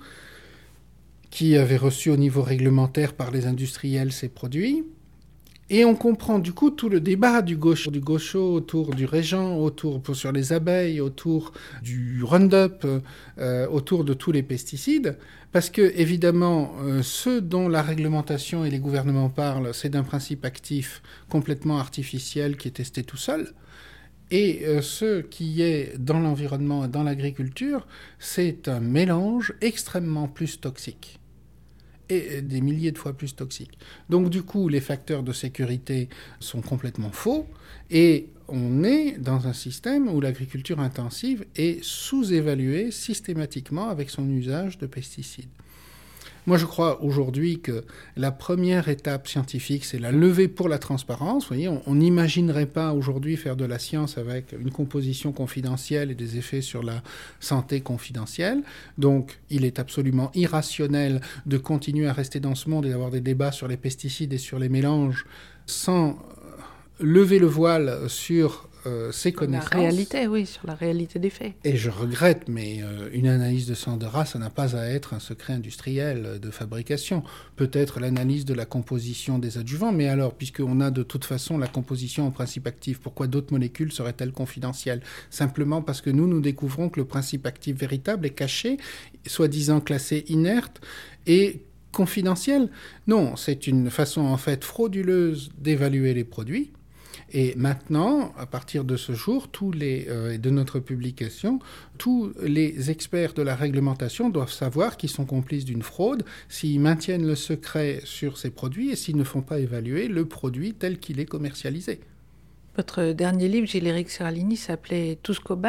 qui avaient reçu au niveau réglementaire par les industriels ces produits. Et on comprend du coup tout le débat du gaucho, du gaucho autour du régent, autour sur les abeilles, autour du Roundup, euh, autour de tous les pesticides, parce que évidemment, euh, ce dont la réglementation et les gouvernements parlent, c'est d'un principe actif complètement artificiel qui est testé tout seul. Et euh, ce qui est dans l'environnement et dans l'agriculture, c'est un mélange extrêmement plus toxique. Et des milliers de fois plus toxiques. Donc du coup, les facteurs de sécurité sont complètement faux, et on est dans un système où l'agriculture intensive est sous-évaluée systématiquement avec son usage de pesticides. Moi, je crois aujourd'hui que la première étape scientifique, c'est la levée pour la transparence. Vous voyez, on n'imaginerait pas aujourd'hui faire de la science avec une composition confidentielle et des effets sur la santé confidentielle. Donc, il est absolument irrationnel de continuer à rester dans ce monde et d'avoir des débats sur les pesticides et sur les mélanges sans lever le voile sur euh, ces connaissances. La réalité, oui, sur la réalité des faits. Et je regrette, mais euh, une analyse de sang de rat, ça n'a pas à être un secret industriel de fabrication. Peut-être l'analyse de la composition des adjuvants, mais alors, puisqu'on a de toute façon la composition en principe actif, pourquoi d'autres molécules seraient-elles confidentielles? Simplement parce que nous, nous découvrons que le principe actif véritable est caché, soi-disant classé inerte, et confidentiel. Non, c'est une façon en fait frauduleuse d'évaluer les produits. Et maintenant, à partir de ce jour, tous les, euh, de notre publication, tous les experts de la réglementation doivent savoir qu'ils sont complices d'une fraude s'ils maintiennent le secret sur ces produits et s'ils ne font pas évaluer le produit tel qu'il est commercialisé. Votre dernier livre, Gilles-Éric Seralini, s'appelait « Tous cobayes ».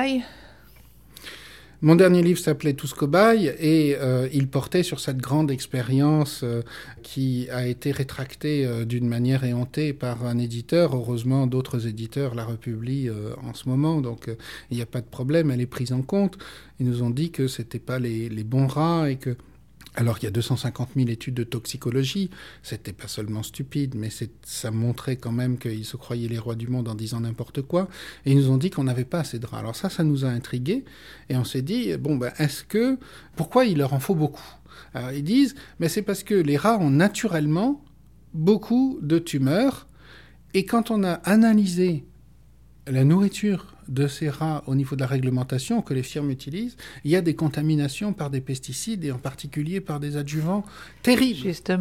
Mon dernier livre s'appelait « Tous cobayes » et euh, il portait sur cette grande expérience euh, qui a été rétractée euh, d'une manière éhontée par un éditeur. Heureusement, d'autres éditeurs la republient euh, en ce moment, donc il euh, n'y a pas de problème, elle est prise en compte. Ils nous ont dit que ce n'était pas les, les bons rats et que... Alors qu'il y a deux cent cinquante mille études de toxicologie, c'était pas seulement stupide, mais c'est, ça montrait quand même qu'ils se croyaient les rois du monde en disant n'importe quoi. Et ils nous ont dit qu'on n'avait pas assez de rats. Alors ça, ça nous a intrigués. Et on s'est dit, bon, ben, est-ce que... Pourquoi il leur en faut beaucoup? Alors ils disent, mais c'est parce que les rats ont naturellement beaucoup de tumeurs. Et quand on a analysé la nourriture de ces rats au niveau de la réglementation que les firmes utilisent, il y a des contaminations par des pesticides et en particulier par des adjuvants terribles. Justement.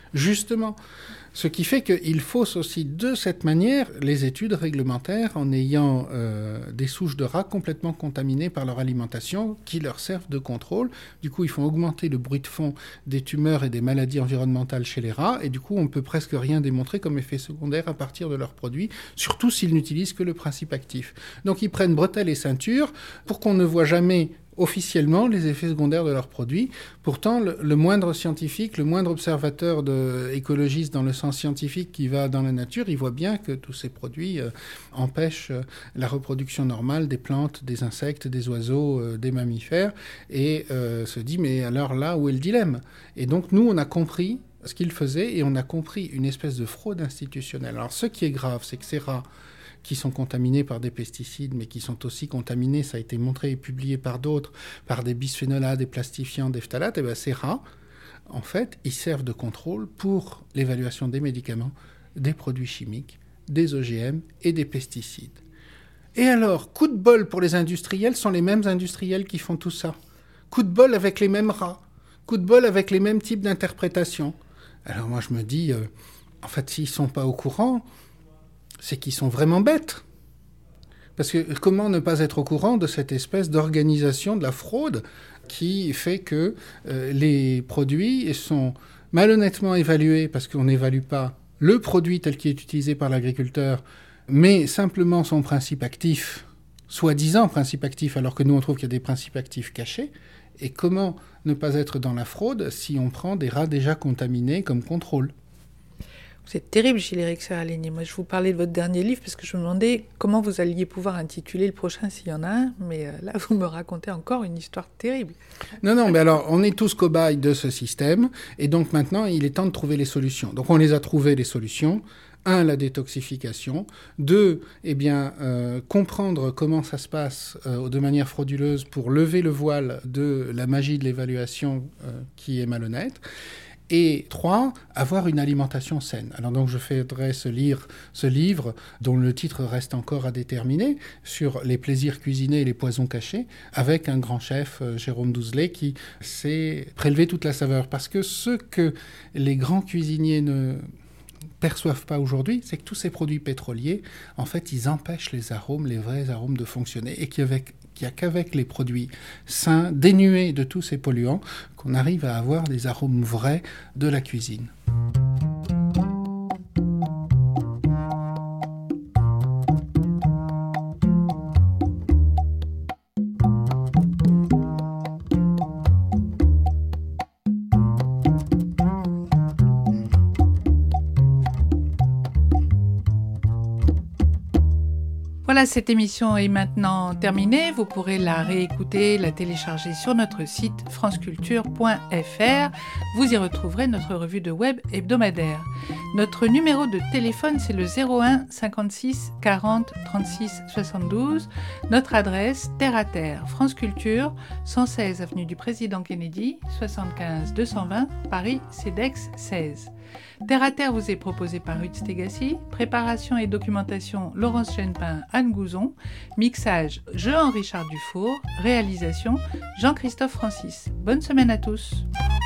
Justement. Ce qui fait qu'il fausse aussi de cette manière les études réglementaires en ayant euh, des souches de rats complètement contaminées par leur alimentation qui leur servent de contrôle. Du coup, ils font augmenter le bruit de fond des tumeurs et des maladies environnementales chez les rats et du coup, on ne peut presque rien démontrer comme effet secondaire à partir de leurs produits, surtout s'ils n'utilisent que le principe actif. Donc, ils prennent bretelles et ceintures pour qu'on ne voit jamais officiellement les effets secondaires de leurs produits. Pourtant, le, le moindre scientifique, le moindre observateur de, écologiste dans le sens scientifique qui va dans la nature, il voit bien que tous ces produits euh, empêchent euh, la reproduction normale des plantes, des insectes, des oiseaux, euh, des mammifères, et euh, se dit, mais alors là, où est le dilemme ? Et donc, nous, on a compris ce qu'ils faisaient, et on a compris une espèce de fraude institutionnelle. Alors, ce qui est grave, c'est que ces rats qui sont contaminés par des pesticides, mais qui sont aussi contaminés, ça a été montré et publié par d'autres, par des bisphénols A, des plastifiants, des phtalates, et bien ces rats, en fait, ils servent de contrôle pour l'évaluation des médicaments, des produits chimiques, des O G M et des pesticides. Et alors, coup de bol pour les industriels, sont les mêmes industriels qui font tout ça. Coup de bol avec les mêmes rats. Coup de bol avec les mêmes types d'interprétations. Alors moi, je me dis, euh, en fait, s'ils ne sont pas au courant, c'est qu'ils sont vraiment bêtes. Parce que comment ne pas être au courant de cette espèce d'organisation de la fraude qui fait que euh, les produits sont malhonnêtement évalués parce qu'on n'évalue pas le produit tel qu'il est utilisé par l'agriculteur, mais simplement son principe actif, soi-disant principe actif, alors que nous on trouve qu'il y a des principes actifs cachés. Et comment ne pas être dans la fraude si on prend des rats déjà contaminés comme contrôle ? C'est terrible, Gilles-Éric Séralini. Moi, je vous parlais de votre dernier livre parce que je me demandais comment vous alliez pouvoir intituler le prochain s'il y en a un. Mais euh, là, vous me racontez encore une histoire terrible. Non, non, mais alors, on est tous cobayes de ce système. Et donc, maintenant, il est temps de trouver les solutions. Donc, on les a trouvées, les solutions. Un, la détoxification. Deux, eh bien, euh, comprendre comment ça se passe euh, de manière frauduleuse pour lever le voile de la magie de l'évaluation euh, qui est malhonnête. Et trois, avoir une alimentation saine. Alors donc je ferai ce, lire, ce livre, dont le titre reste encore à déterminer, sur les plaisirs cuisinés et les poisons cachés, avec un grand chef, euh, Jérôme Douzelet, qui sait prélever toute la saveur. Parce que ce que les grands cuisiniers ne perçoivent pas aujourd'hui, c'est que tous ces produits pétroliers, en fait, ils empêchent les arômes, les vrais arômes de fonctionner, et qu'avec qu'il n'y a qu'avec les produits sains, dénués de tous ces polluants, qu'on arrive à avoir des arômes vrais de la cuisine. Voilà, cette émission est maintenant terminée. Vous pourrez la réécouter, la télécharger sur notre site franceculture point f r. Vous y retrouverez notre revue de web hebdomadaire. Notre numéro de téléphone, c'est le zéro un cinquante-six quarante trente-six soixante-douze. Notre adresse, Terre à Terre, France Culture, cent seize avenue du Président Kennedy, soixante-quinze deux cent vingt, Paris, CEDEX seize. Terre à Terre vous est proposé par Ruth Stegassi, préparation et documentation Laurence Genepin, Anne Gouzon, mixage Jean-Richard Dufour, réalisation Jean-Christophe Francis. Bonne semaine à tous.